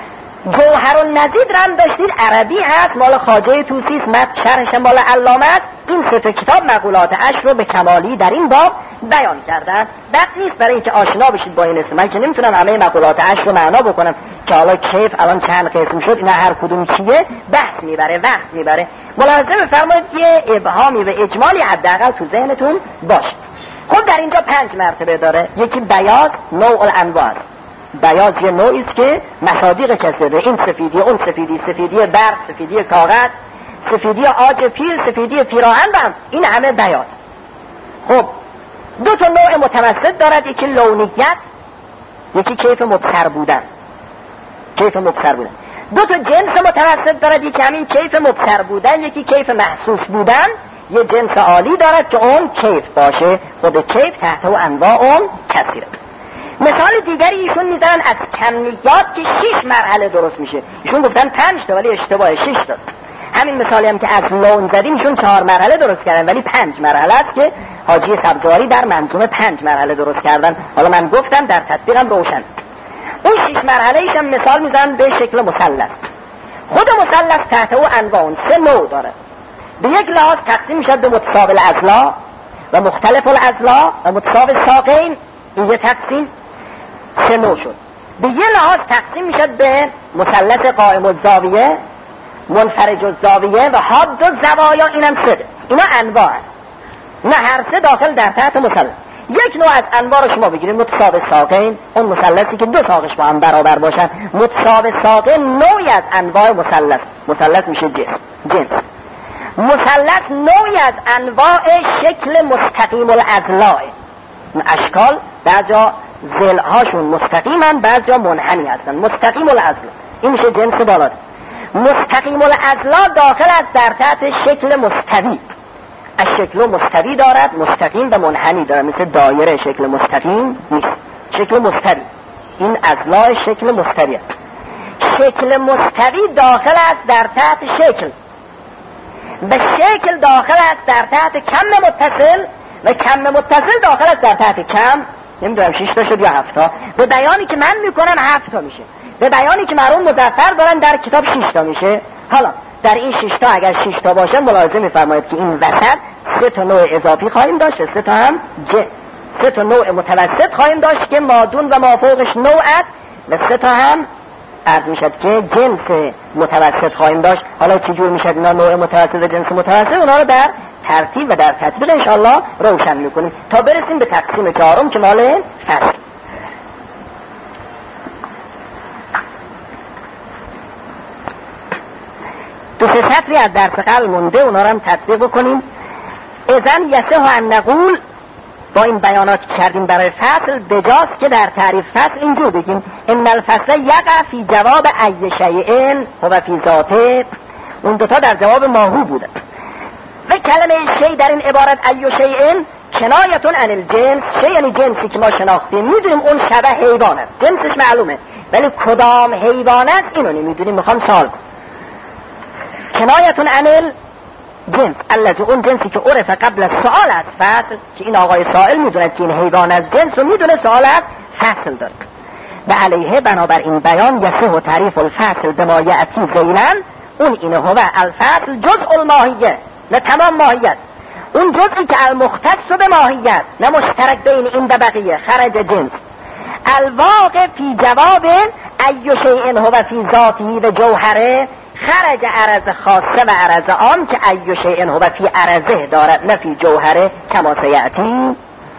جوهر النزید رو هم داشتید، عربی هست، مال خواجه طوسی است، متن شرحش مال علامه است. این 3 تا کتاب مقولات عشر رو به کمالی در این باب بیان کردن. بد نیست برای اینکه آشنا بشید با این اسم. من که نمیتونم همه مقولات عشر رو معنا بکنم که حالا کیف الان چند قسم شد، اینا هر کدوم چیه بحث میبره، وقت میبره. ملاحظه بفرمایید که ابهامی و اجمالی حداقل تو ذهنتون باشه. خب در اینجا 5 مرتبه داره. یکی بیاض، نوع الانواع است. بیاض یه نوعی است که مصادیق کسره، این سفیدی، اون سفیدی، سفیدی برق، سفیدی کاغذ، سفیدی آج پیل، سفیدی پیراهن، هم این همه بیاض. خب 2 تا نوع متوسط دارد، یکی لونیت، یکی کیف مبصر بودن. کیف مبصر بودن. 2 تا جنس متوسط دارد، یکی همین کیف مبصر بودن، یکی کیف محسوس بودن. یه جنس عالی دارد که اون کیف باشه. خود کیف تحت و انواع اون کثیره. مثال دیگری ایشون میزنن از کمیات که 6 مرحله درست میشه. ایشون گفتن 5 تا ولی اشتباه، 6 تا. همین مثالی هم که از لون زدیم ایشون 4 مرحله درست کردن ولی 5 مرحله است که حاجی سبزواری در منظومه 5 مرحله درست کردن. حالا من گفتم در تطبیقم روشن. اون 6 مرحله ایشم مثال میزنن به شکل مثلث. خود مثلث تحت و انواع 3 نوع داره. به یک لحاظ تقسیم میشد به متساوی الاضلاع و مختلف الاضلاع و متساوی الساقین. این یه تقسیم 3 نوع شد. به یه لحاظ تقسیم میشد به مثلث قائم الزاویه، منفرج الزاویه و حاد الزوایا. اینم 3. اینا انواع هست. اینا هر 3 داخل در تحت مثلث. یک نوع از انواع رو شما بگیرید متساوی الساقین، اون مثلثی که 2 ساقش با هم برابر باشن. متساوی الساقین نوعی از انواع مثلث. مثلث میشه جنس. مثلث نوعی از انواع شکل مستقیم الاضلاع. اشکال بعضا ضلعهاشون مستقیمن، بعضا منحنی هستن. مستقیم الاضلاع این میشه جنس بالا. مستقیم الاضلاع داخل است در تحت شکل مستوی. از شکل مستوی دارد، مستقیم و منحنی دارد. مثل دایره شکل مستقیم نیست، شکل مستوی. این اضلاع شکل مستوی است. شکل مستوی داخل است در تحت شکل و شکل داخل است در تحت کم متصل و کم متصل داخل است در تحت کم. نمیدونم 6 تا شد یا 7 تا. به بیانی که من میکنم 7 تا میشه. به بیانی که مرحوم مظفر دارن در کتاب 6 تا میشه. حالا در این 6 تا اگر 6 تا باشه ملاحظه میفرمایید که این وسط 3 تا نوع اضافی خواهیم داشت، 3 تا هم 3 تا نوع متوسط خواهیم داشت که مادون و مافوقش نوع است، و 3 تا هم عرض میشد که جنس متوسط خواهیم داشت. حالا چجور میشد اینا نوع متوسط و جنس متوسط، اونا رو در ترتیب و در تطبیق انشاءالله روشن میکنیم تا برسیم به تقسیم 4 که مال فصل. دو سه سطری از درس قبل مونده، اونا رو هم تطبیق بکنیم. اذن یصح ان نقول، با این بیانات کردیم برای فصل، بجاست که در تعریف فصل اینجور بگیم ان الفصل یقع فی جواب ای شیء هو فی ذاته، اون دوتا در جواب ماهو بوده، و کلمه شیء در این عبارت ای شیء کنایتون عن الجنس، شیء یعنی جنسی که ما شناختیم، میدونیم اون شبه حیوان است، جنسش معلومه، ولی کدام حیوان است اینو نمیدونیم، میخوام سوال کنم. کنایتون عن الجنس الذی، اون جنسی که عرف قبل السؤال از فصل، که این آقای سائل میدونه که این حیوان از جنس رو میدونه، سؤال از فصل داره. و علیه بنابر این بیان یصح تعریف الفصل بما یأتی ذیلا، اون اینه هو الفصل جزء الماهیه، نه تمام ماهیت، اون جزئی که المختص به ماهیت، نه مشترک بین این و بقیه، خرج جنس. الواقع فی جواب ای شیء هو فی ذاته و جوهره، خرج عرض خاصه و عرض عام که ای شیء هو فی عرضه دارد نه فی جوهره کما سیأتی.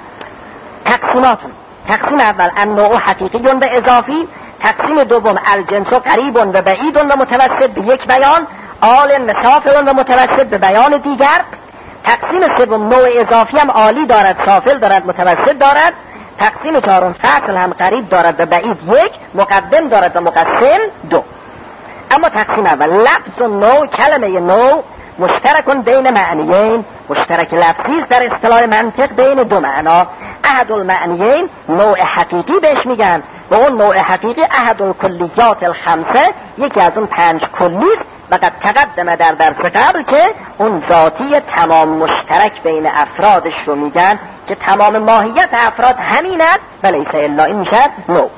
تقسیماتون: تقسیم اول النوع حقیقی و اضافی، تقسیم دوم الجنس قریب و بعید و متوسط به یک بیان، آل مسافل و متوسط به بیان دیگر. تقسیم سوم نوع اضافی هم عالی دارد، سافل دارد، متوسط دارد. تقسیم چهارم فصل هم قریب دارد و بعید یک، مقدم دارد و مقسم دو. اما تقسیم اول لفظ و نوع، کلمه نوع مشترک بین معنیین، مشترک لفظی در اصطلاح منطق بین دو معنا. احد المعنیین نوع حقیقی بهش میگن، و اون نوع حقیقی احد الکلیات الخمسه، یکی از اون 5 کلی، و قد تقدم در درس قبل که اون ذاتی تمام مشترک بین افرادش رو میگن که تمام ماهیت افراد همین است و لیس الا، این میشه نوع.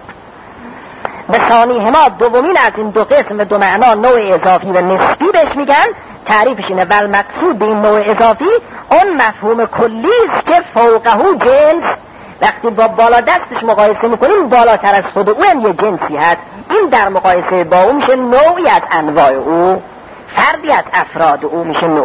به ثانی هما دومین از این دو قسم و دو معنا نوع اضافی و نسبی بهش میگن. تعریفش اینه ول مقصود به این نوع اضافی اون مفهوم کلی است که فوقه جنس، وقتی با بالا دستش مقایسه میکنیم بالاتر از خود او هم یه جنسی هست، این در مقایسه با اون میشه نوعی از انواع او، فردی از افراد او میشه نوع.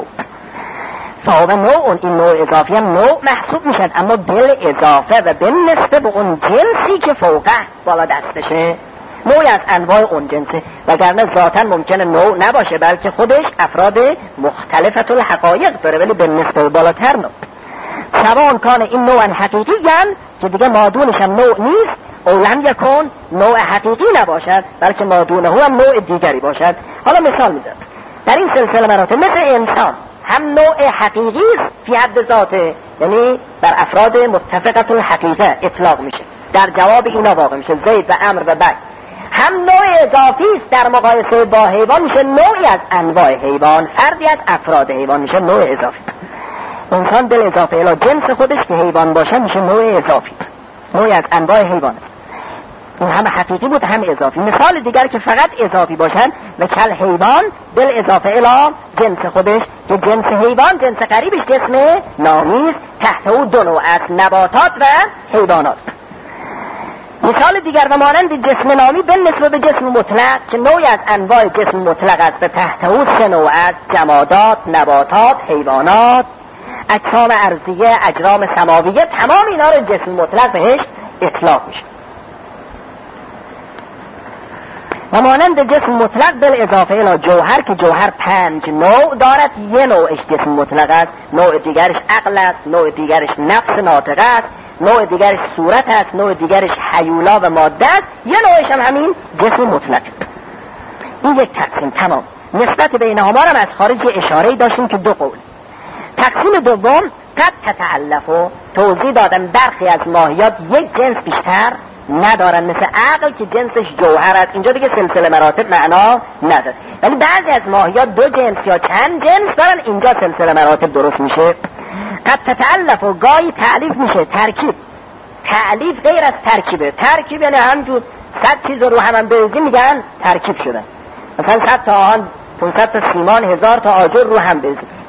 فهو نوع، این نوع اضافی هم نوع محسوب میشد، اما بل اضافه و به نسبه به اون جنسی که فوقه بالا دستشه، نوعی از انواع اون جنسه، وگرنه ذاتاً ممکنه نوع نباشه، بلکه خودش افراد مختلفت الحقایق داره، ولی به نسبه بالاتر نوع. سواء کان این نوع حقیقی یعنی که دیگه مادونش هم نوع نیست، اولم یکن نوع حقیقی نباشد، بلکه مادونه هم نوع دیگری باشد. حالا مثال میزنم. در این سلسله مراتب مثل انسان هم نوع حقیقی است فی حد ذاته، یعنی بر افراد متفقت الحقیقه اطلاق میشه، در جواب اینا واقع میشه زید و امر و بک. هم نوع اضافی است در مقایسه با حیوان، میشه نوعی از انواع حیوان، فردی از افراد حیوان میشه نوع اضافی. انسان دل اضافه الی جنس خودش که حیوان باشه میشه نوع اضافی، نوعی از انواع حیوان است. اون هم حقیقی بود هم اضافی. مثال دیگر که فقط اضافی باشن و کل حیوان دل اضافه الی جنس خودش که جنس حیوان جنس قریبش جسم نامی است، تحت او دو نوع است، نباتات و حیوانات. مثال دیگر و مانند جسم نامی به نسبت به جسم مطلق که نوعی از انواع جسم مطلق است و تحت او 3 نوع است، جمادات، نباتات، حیوانات، اجسام ارضیه، اجرام سماویه، تمام اینا رو جسم مطلق بهش اطلاق میشه. و مانند جسم مطلق بل اضافه الی جوهر که جوهر 5 نوع دارد، یه نوعش جسم مطلق است، نوع دیگرش عقل است، نوع دیگرش نفس ناطقه است، نوع دیگرش صورت است، نوع دیگرش حیولا و ماده است، یه نوعش هم همین جسم مطلق. این یک تقسیم تمام. نسبت بین هما هم از خارج اشاره‌ای داشتیم که 2 قول. تقسیم دوم قد تتعلف و توضیح دادم برخی از ماهیات یک جنس بیشتر ندارن، مثل عقل که جنسش جوهر است، اینجا دیگه سلسله مراتب معنا نداره، ولی بعضی از ماهیات 2 جنس یا چند جنس دارن، اینجا سلسله مراتب درست میشه. قد تتعلف و گاهی تعلیف میشه، ترکیب. تعلیف غیر از ترکیبه، ترکیب یعنی همجور 100 چیز رو هم بریزی میگن ترکیب شدن، مثلا 100 تا آهن، 500 تا سیمان، 1000 تا آجر رو هم بریزی.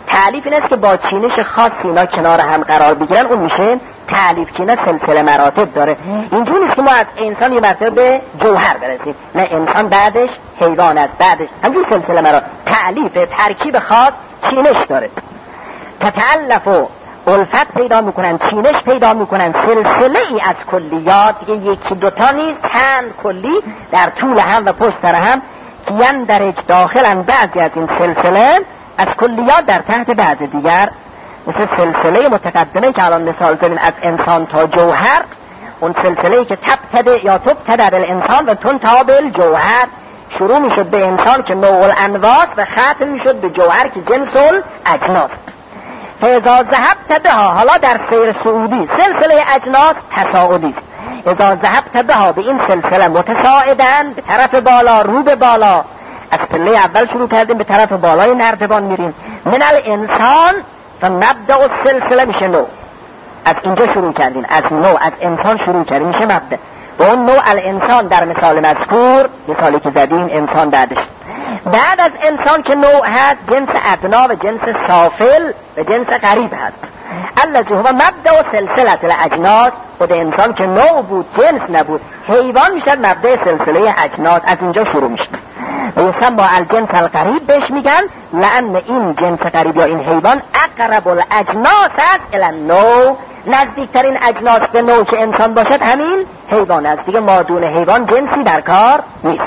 تألیف این است که با چینش خاصی اینا کنار هم قرار بگیرن، اون میشه تألیف که اینا سلسله مراتب داره. اینجوری نیست که ما از انسان یه مرتبه به جوهر برسیم، نه، انسان بعدش حیوان است، بعدش همجور سلسله مراتب. تألیف ترکیب خاص چینش داره، تتألف و الفت پیدا میکنن، چینش پیدا میکنن، سلسله ای از کلیات، یکی دوتا نیست، چند کلی در طول هم و پشت سر هم که یندرج داخلن بعضی از این سلسله از کلیات در تحت بعض دیگر، مثل سلسله متقدمه که الان مثال زدیم از انسان تا جوهر، اون سلسله‌ای که تبتدئ یا تبتدئ بالانسان و تنتهی بالجوهر، شروع میشد به انسان که نوع الانواع و ختم میشد به جوهر که جنس الاجناس. فاذا ذهبت بها، حالا در سیر صعودی سلسله اجناس تصاعدی است، اذا ذهبت بها به این سلسله متصاعدن به طرف بالا، رو به بالا، از پله اول شروع کردیم به طرف بالای نردبان میریم، من الانسان و مبدأ السلسله میشه نوع، از اینجا شروع کردیم، از نوع از انسان شروع کردیم میشه مبدأ، و اون نوع الانسان در مثال مذکور، مثالی که زدیم انسان بعدش. بعد از انسان که نوع هست جنس ادنا و جنس سافل و جنس قریب هست، الذی هو مبدأ سلسله الاجناس، خود انسان که نوع بود جنس نبود، حیوان میشه مبدأ سلسله اجناس، از اینجا شروع میشه و یسمى الجنس القریب بهش میگن، لأن این جنس قریب یا این حیوان اقرب الاجناس است الی النوع، نزدیکترین اجناس به نوع که انسان باشد همین حیوان است دیگه، مادون حیوان جنسی در کار نیست.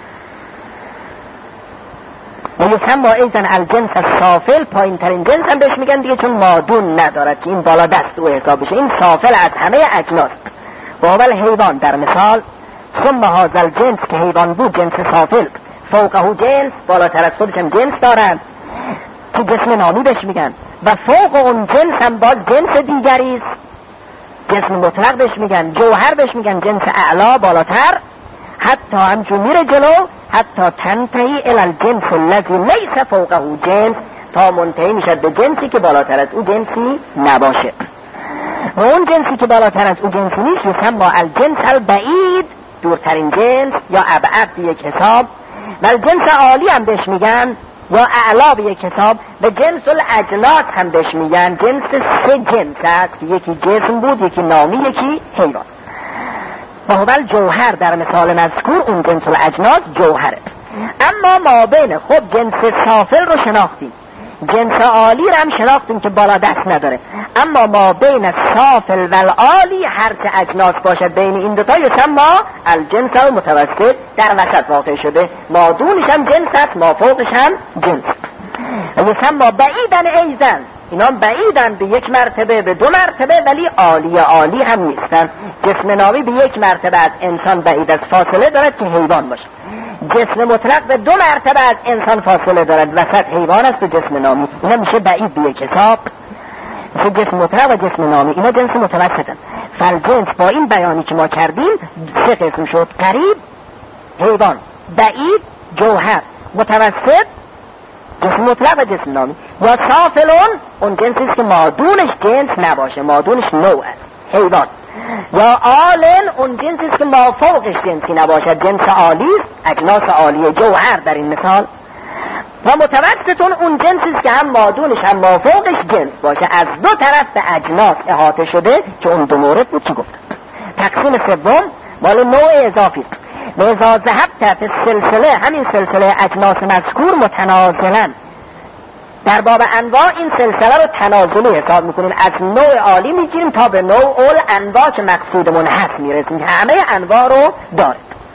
و یسمى ایضا الجنس السافل، پایین ترین جنس هم بهش میگن دیگه چون مادون ندارد که این بالا دست او حساب بشه، این سافل از همه اجناس و اول حیوان در مثال. ثم هذا الجنس که حیوان بود جنس سافل، فوقه جنس، بالاتر از خودش هم جنس دارن که جسم نامی بهش میگن، و فوق اون جنس هم باز جنس دیگری است، جسم مطلق بهش میگن، جوهر بهش میگن، جنس اعلا بالاتر، حتی همچون میره جلو حتی تنتهی الی الجنس الذی لیس فوقه جنس، تا منتهی میشد به جنسی که بالاتر از او جنسی نباشه، و اون جنسی که بالاتر از او جنسی نیست یسمى الجنس البعید، دورترین جنس یا ابعد به یک حساب، و الجنس عالی هم بهش میگن یا اعلا به یک حساب، و جنس الاجناس هم بهش میگن، جنس سه جنس است که یکی جسم بود، یکی نامی، یکی حیوان. و هو الجوهر در مثال مذکور اون جنس الاجناس جوهره. اما ما بین خب جنس سافل رو شناختیم، جنس عالی رو هم شناختیم که بالا دست نداره، اما ما بین سافل و العالی هرچه اجناس باشد بین این دوتا یسمى الجنس المتوسط، در وسط واقع شده، ما دونش هم جنس است، ما فوقش هم جنس. یسمى بعیدن ایضا، اینا بعیدن به یک مرتبه به دو مرتبه، ولی عالی هم نیستن. جسم نامی به یک مرتبه از انسان بعید از فاصله دارد که حیوان باشه، جسم مطلق به دو مرتبه از انسان فاصله دارد، وسط حیوان است و جسم نامی، اینا میشه بعید به یک حساب، میشه جسم مطلق و جسم نامی، اینا جنس متوسطن. فالجنس با این بیانی که ما کردیم سه قسم شد، قریب حیوان، بعید جوهر، متوسط جسم مطلق و جسم نامی. یا سافلون اون جنسی است که مادونش جنس نباشه، مادونش نوع است، حیوان. یا آلن اون جنسی است که ما فوقش جنسی نباشد، جنس عالی است، اجناس عالی، جوهر در این مثال. و متوسطون اون جنسی است که هم مادونش هم ما فوقش جنس باشه، از دو طرف به اجناس احاطه شده که اون دو مورد بود که گفتم. تقسیم سوم مال نوع اضافی است. لذا ذهبت فی السلسله، همین سلسله اجناس مذکور متنازلا، در باب انواع این سلسله رو تنازلی حساب میکنیم، از نوع عالی میگیریم تا به نوع الانواع که مقصودمون هست میرسیم، همه انواع رو داره.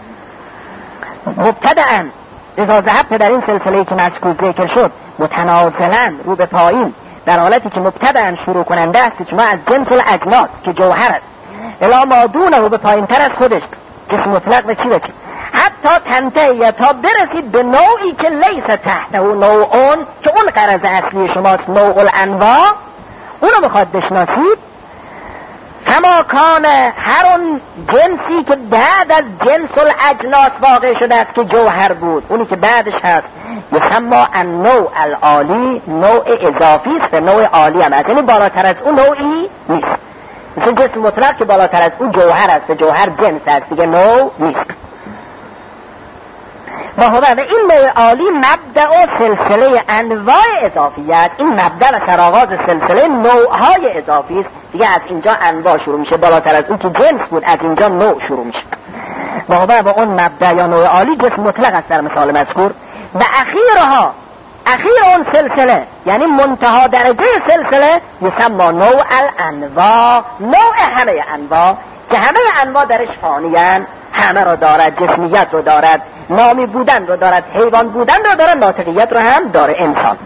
مبتدأ لذا ذهبت در این سلسله که مذکور ذکر شد متنازلا، رو به پایین، در حالتی که مبتدأ شروع کننده است که ما از جنس الاجناس که جوهر است الا ما دونه، رو به پایین تر از خودش جسم مطلق و چی بچی، حتی تنتهی تا برسید به نوعی که لیس تحته نوعون، که اون غرض اصلی شماست، نوع الانواع، اونو میخواد بشناسید. کما کان، هر اون جنسی که بعد از جنس الاجناس واقع شده است که جوهر بود، اونی که بعدش هست یسمى النوع العالی، نوع اضافی است، نوع عالی هم است، یعنی بالاتر از اون نوعی نیست، مثل جسم مطلق که بالاتر از اون جوهر است، جوهر جنس است دیگه، نوع نیست. و این نوع عالی مبدأ و سلسله انواع اضافیت. این مبدأ و سرآغاز سلسله نوعهای اضافی است. دیگه از اینجا انواع شروع میشه، بالاتر از اون که جنس بود از اینجا نوع شروع میشه. و اون مبدأ یا نوع عالی جسم مطلق است در مثال مذکور. و اخیر اون سلسله یعنی منتها درجه سلسله یسمى نوع الانواع، نوع همه انواع که همه انواع درش فانیان، همه رو دارد، جسمیت رو دارد، نامی بودن رو دارد، حیوان بودن رو دارد، ناطقیت رو هم داره انسان.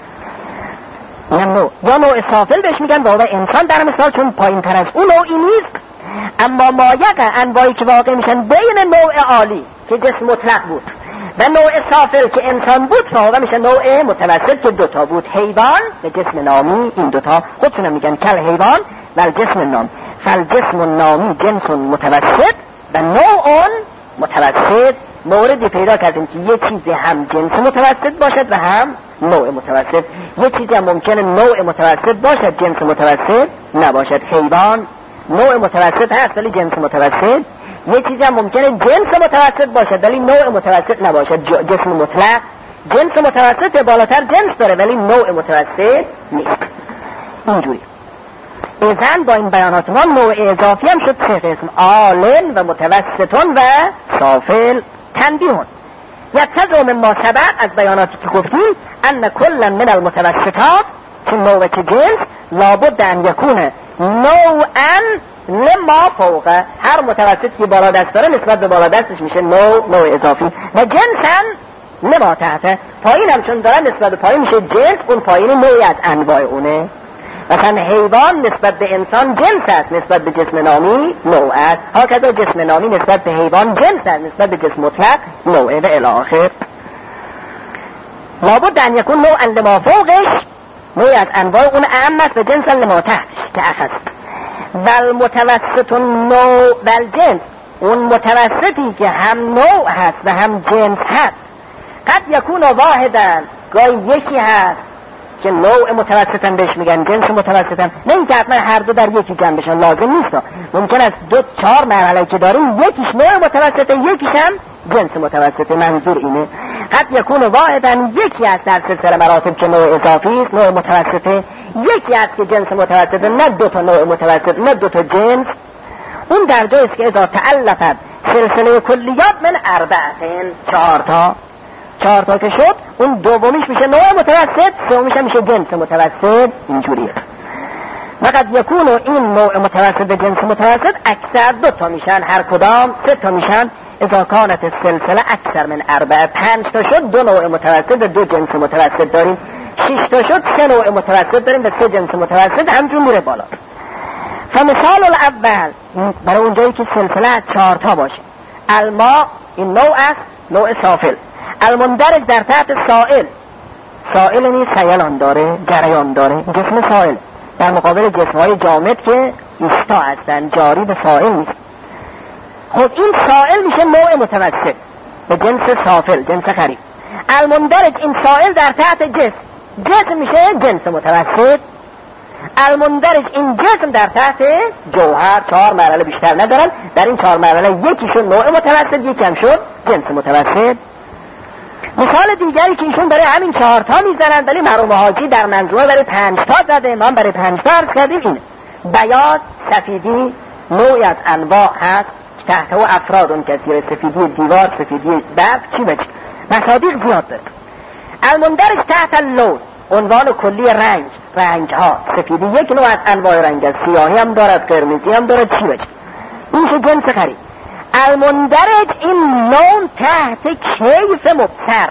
یا نوع سافل بهش میگن. و انسان در مثال چون پایین تر از اون نوعی نیست، اما مایق انواعی که واقع میشن بین نوع عالی که جسم مطلق بود و نوع سافل که انسان بود فهو میشه نوع متوسط که دوتا بود، حیوان و جسم نامی. این دوتا خودشون میگن کل حیوان و الجسم نام. فالجسم نامی جنس متوسط و نوع متوسط. موردی پیدا کردیم که یه چیزی هم جنس متوسط باشد و هم نوع متوسط. یه چیزی هم ممکنه نوع متوسط باشد جنس متوسط نباشد. حیوان نوع متوسط هست ولی جنس متوسط. یه چیزی هم ممکنه جنس متوسط باشد ولی نوع متوسط نباشد. جسم مطلق جنس متوسط بالاتر جنس داره ولی نوع متوسط نیست. اینجوری ایزن با این بیانات ما نوع اضافی هم شد سه قسم: عالن و متوسطون و سافل. تنبیهون یتزم ما سبق از بیاناتی که گفتیم ان کلا من المتوسطات که نوع که جنس لابد ان یکونه نوعا لما فوقه. هر متوسط که بالا دست داره نسبت به بالا دستش میشه نوع اضافی و جنسا لما تحته. پایین هم چون داره نسبت به پایین میشه جنس. اون پایین نوعی از انواع اونه. مثلا حیوان نسبت به انسان جنس است، نسبت به جسم نامی نوع است. هاکذا جسم نامی نسبت به حیوان جنس است، نسبت به جسم مطلق نوعه و الی آخر. لابد ان یکون نوعا لما فوقش، نوعی از انواع اون اعم است و جنسا لما تحتش که اخذ. و المتوسط نوع و الجنس، اون متوسطی که هم نوع هست و هم جنس هست. قد یکون واحدا، گاهی یکی هست که نوع متوسطن بهش میگن، جنس متوسطن. نه اینکه حتما هر دو در یکی جمع بشن، لازم نیست. ممکن است 2-4 مرحله که داریم یکیش نوع متوسطه یکیش هم جنس متوسطه. منظور اینه قد یکون واحدا، یکی از در سلسله مراتب که نوع اضافی است نوع متوسطه، یکی از که جنس متوسطه، نه 2 نوع متوسط نه 2 جنس. اون در جایی است که اذا تألفت سلسله کلیات من 4 تا که شد، اون دومیش میشه نوع متوسط، سومیش میشه جنس متوسط. اینجوریه. وقد یکون این نوع متوسط و جنس متوسط اکثر 2 میشن، هر کدام 3 میشن. اذا کانت السلسله اکثر من 4، 5 تا شد 2 نوع متوسط و 2 جنس متوسط داریم. 6 تا شد 3 نوع متوسط داریم و 3 جنس متوسط. همجور میره بالا. فمثال الاول برای اونجایی که سلسله 4 تا باشه: الماء، این نوع است، نوع سافل. المندرج در تحت سائل، سائل یعنی سیلان داره، جریان داره، جسم سائل در مقابل جسم‌های جامد که ایستا هستن، جاری به سائل نیست. خب این سائل میشه نوع متوسط به جنس سافل، جنس خریب. المندرج این سائل در تحت جسم میشه جنس متوسط. المندرج این جسم در تحت جوهر. 4 مرحله بیشتر ندارن. در این 4 مرحله یکی شد نوع متوسط، یکی هم شد جنس متوسط. مثال دیگری که ایشون برای همین 4 تا میزنن ولی مرحوم حاجی در منظومه برای 5 تا زده، ما برای 5 تا عرض کردیم. اینه بیاض، سفیدی نوعی از انواع هست که تحت و افراد اون کثیر: سفیدی دیوار، سفیدی برف، چی بچه مصادیق زیاد داره. المندرج تحت اللون، عنوان کلی رنگ ها. سفیدی یک نوع از انواع رنگ است، سیاهی هم دارد، قرمزی هم دارد، چی بچه این که جنس خرید. المندرج این لون تحت کیف مبصر.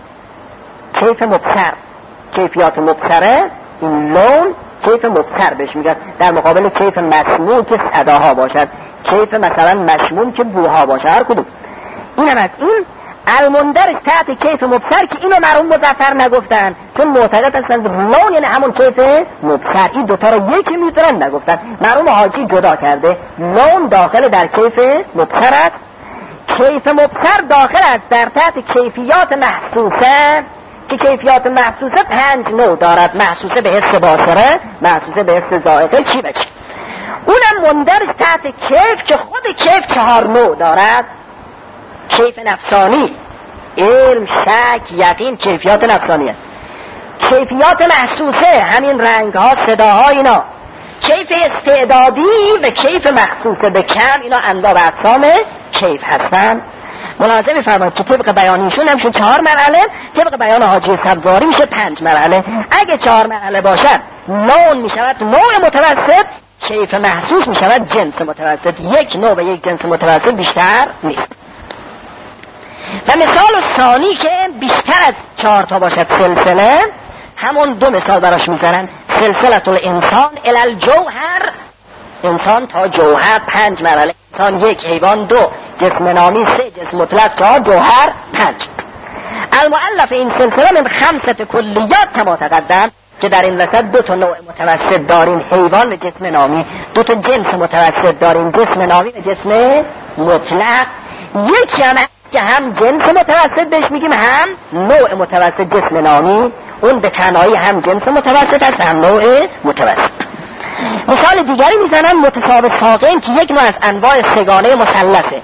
کیفیات مبصره، این لون کیف مبصر بهش میگن، در مقابل کیف مسموع که صداها باشد، کیف مثلا مشموم که بوها باشه، هر کدوم. این هم از این المندرج تحت کیف مبصر که اینو مرحوم مظفر نگفتن چون معتقد هستن لون یعنی همون کیف مبصر. این 2 تا رو یکی میذارن نگفتن. مرحوم حاجی جدا کرده، لون داخل در کیف مبصر است، کیف مبصر داخل است در تحت کیفیات محسوسه که کیفیات محسوسه 5 نوع دارد: محسوسه به حس باصره، محسوسه به حس ذائقه، چی بچه. اونم مندرج تحت کیف که خود کیف 4 نوع دارد: کیف نفسانی، علم، شک، یقین کیفیات نفسانیه. کیفیات محسوسه همین رنگ ها، صداها، اینا کیف استعدادی و کیف مخصوصه به کم، اینا انواع و اقسام کیف هستن. ملاحظه می‌فرمایید که طبق بیانیشون همشون 4 مرحله، طبق بیان حاجی سبزواری میشه 5 مرحله. اگه 4 مرحله باشد نوع میشود نوع متوسط، کیف محسوس میشود جنس متوسط. یک نوع و یک جنس متوسط بیشتر نیست. و مثال ثانی که بیشتر از 4 تا باشد سلسله، همون 2 مثال براش میزنن. سلسله الانسان الی الجوهر، انسان تا جوهر 5 مرحله. انسان 1، حیوان 2، جسم نامی 3، جسم مطلق 4، جوهر 5. المؤلف این سلسله من 5 کلیات کما تقدم، که در این وسط 2 تا نوع متوسط داریم، حیوان و جسم نامی، 2 تا جنس متوسط داریم، جسم نامی و جسم مطلق. یکی هم که هم جنس متوسط بهش میگیم، هم نوع متوسط جسم نامی، اون به تنهایی هم جنس متوسط است هم نوع متوسط. مثال دیگری میزنن متساوی ساقین که یک نوع از انواع سگانه مثلثه.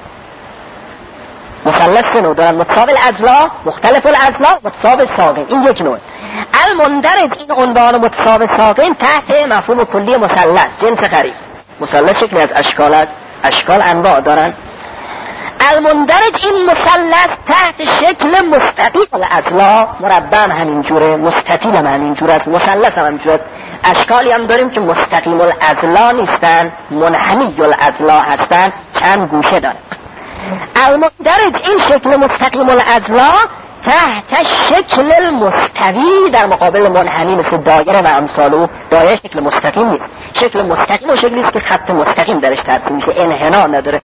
مثلث 3 نوع دارن، متساوی الاضلاع، مختلف الاضلاع، متساوی ساقین. این یک نوع. المندرج این عنوان متساوی ساقین تحت مفهوم کلی مثلث، جنس غریب. مثلث شکلی از اشکال است، اشکال انواع دارن. المندرج این مثلث تحت شکل مستطیل الاضلاع، مربع هم همینجوره، مستطیل هم همینجوره است، مثلث هم همینجوره. اشکالی هم داریم که مستقیم الاضلاع نیستن، منحنی الاضلاع هستن، چند گوشه دارن. المندرج این شکل مستقیم الاضلاع تحت شکل المستوی در مقابل منحنی مثل دایره و امثاله. دایره شکل مستقیم نیست، شکل مستقیم و شکلی است که خط مستقیم درش ترسیم میشه، انحنا نداره.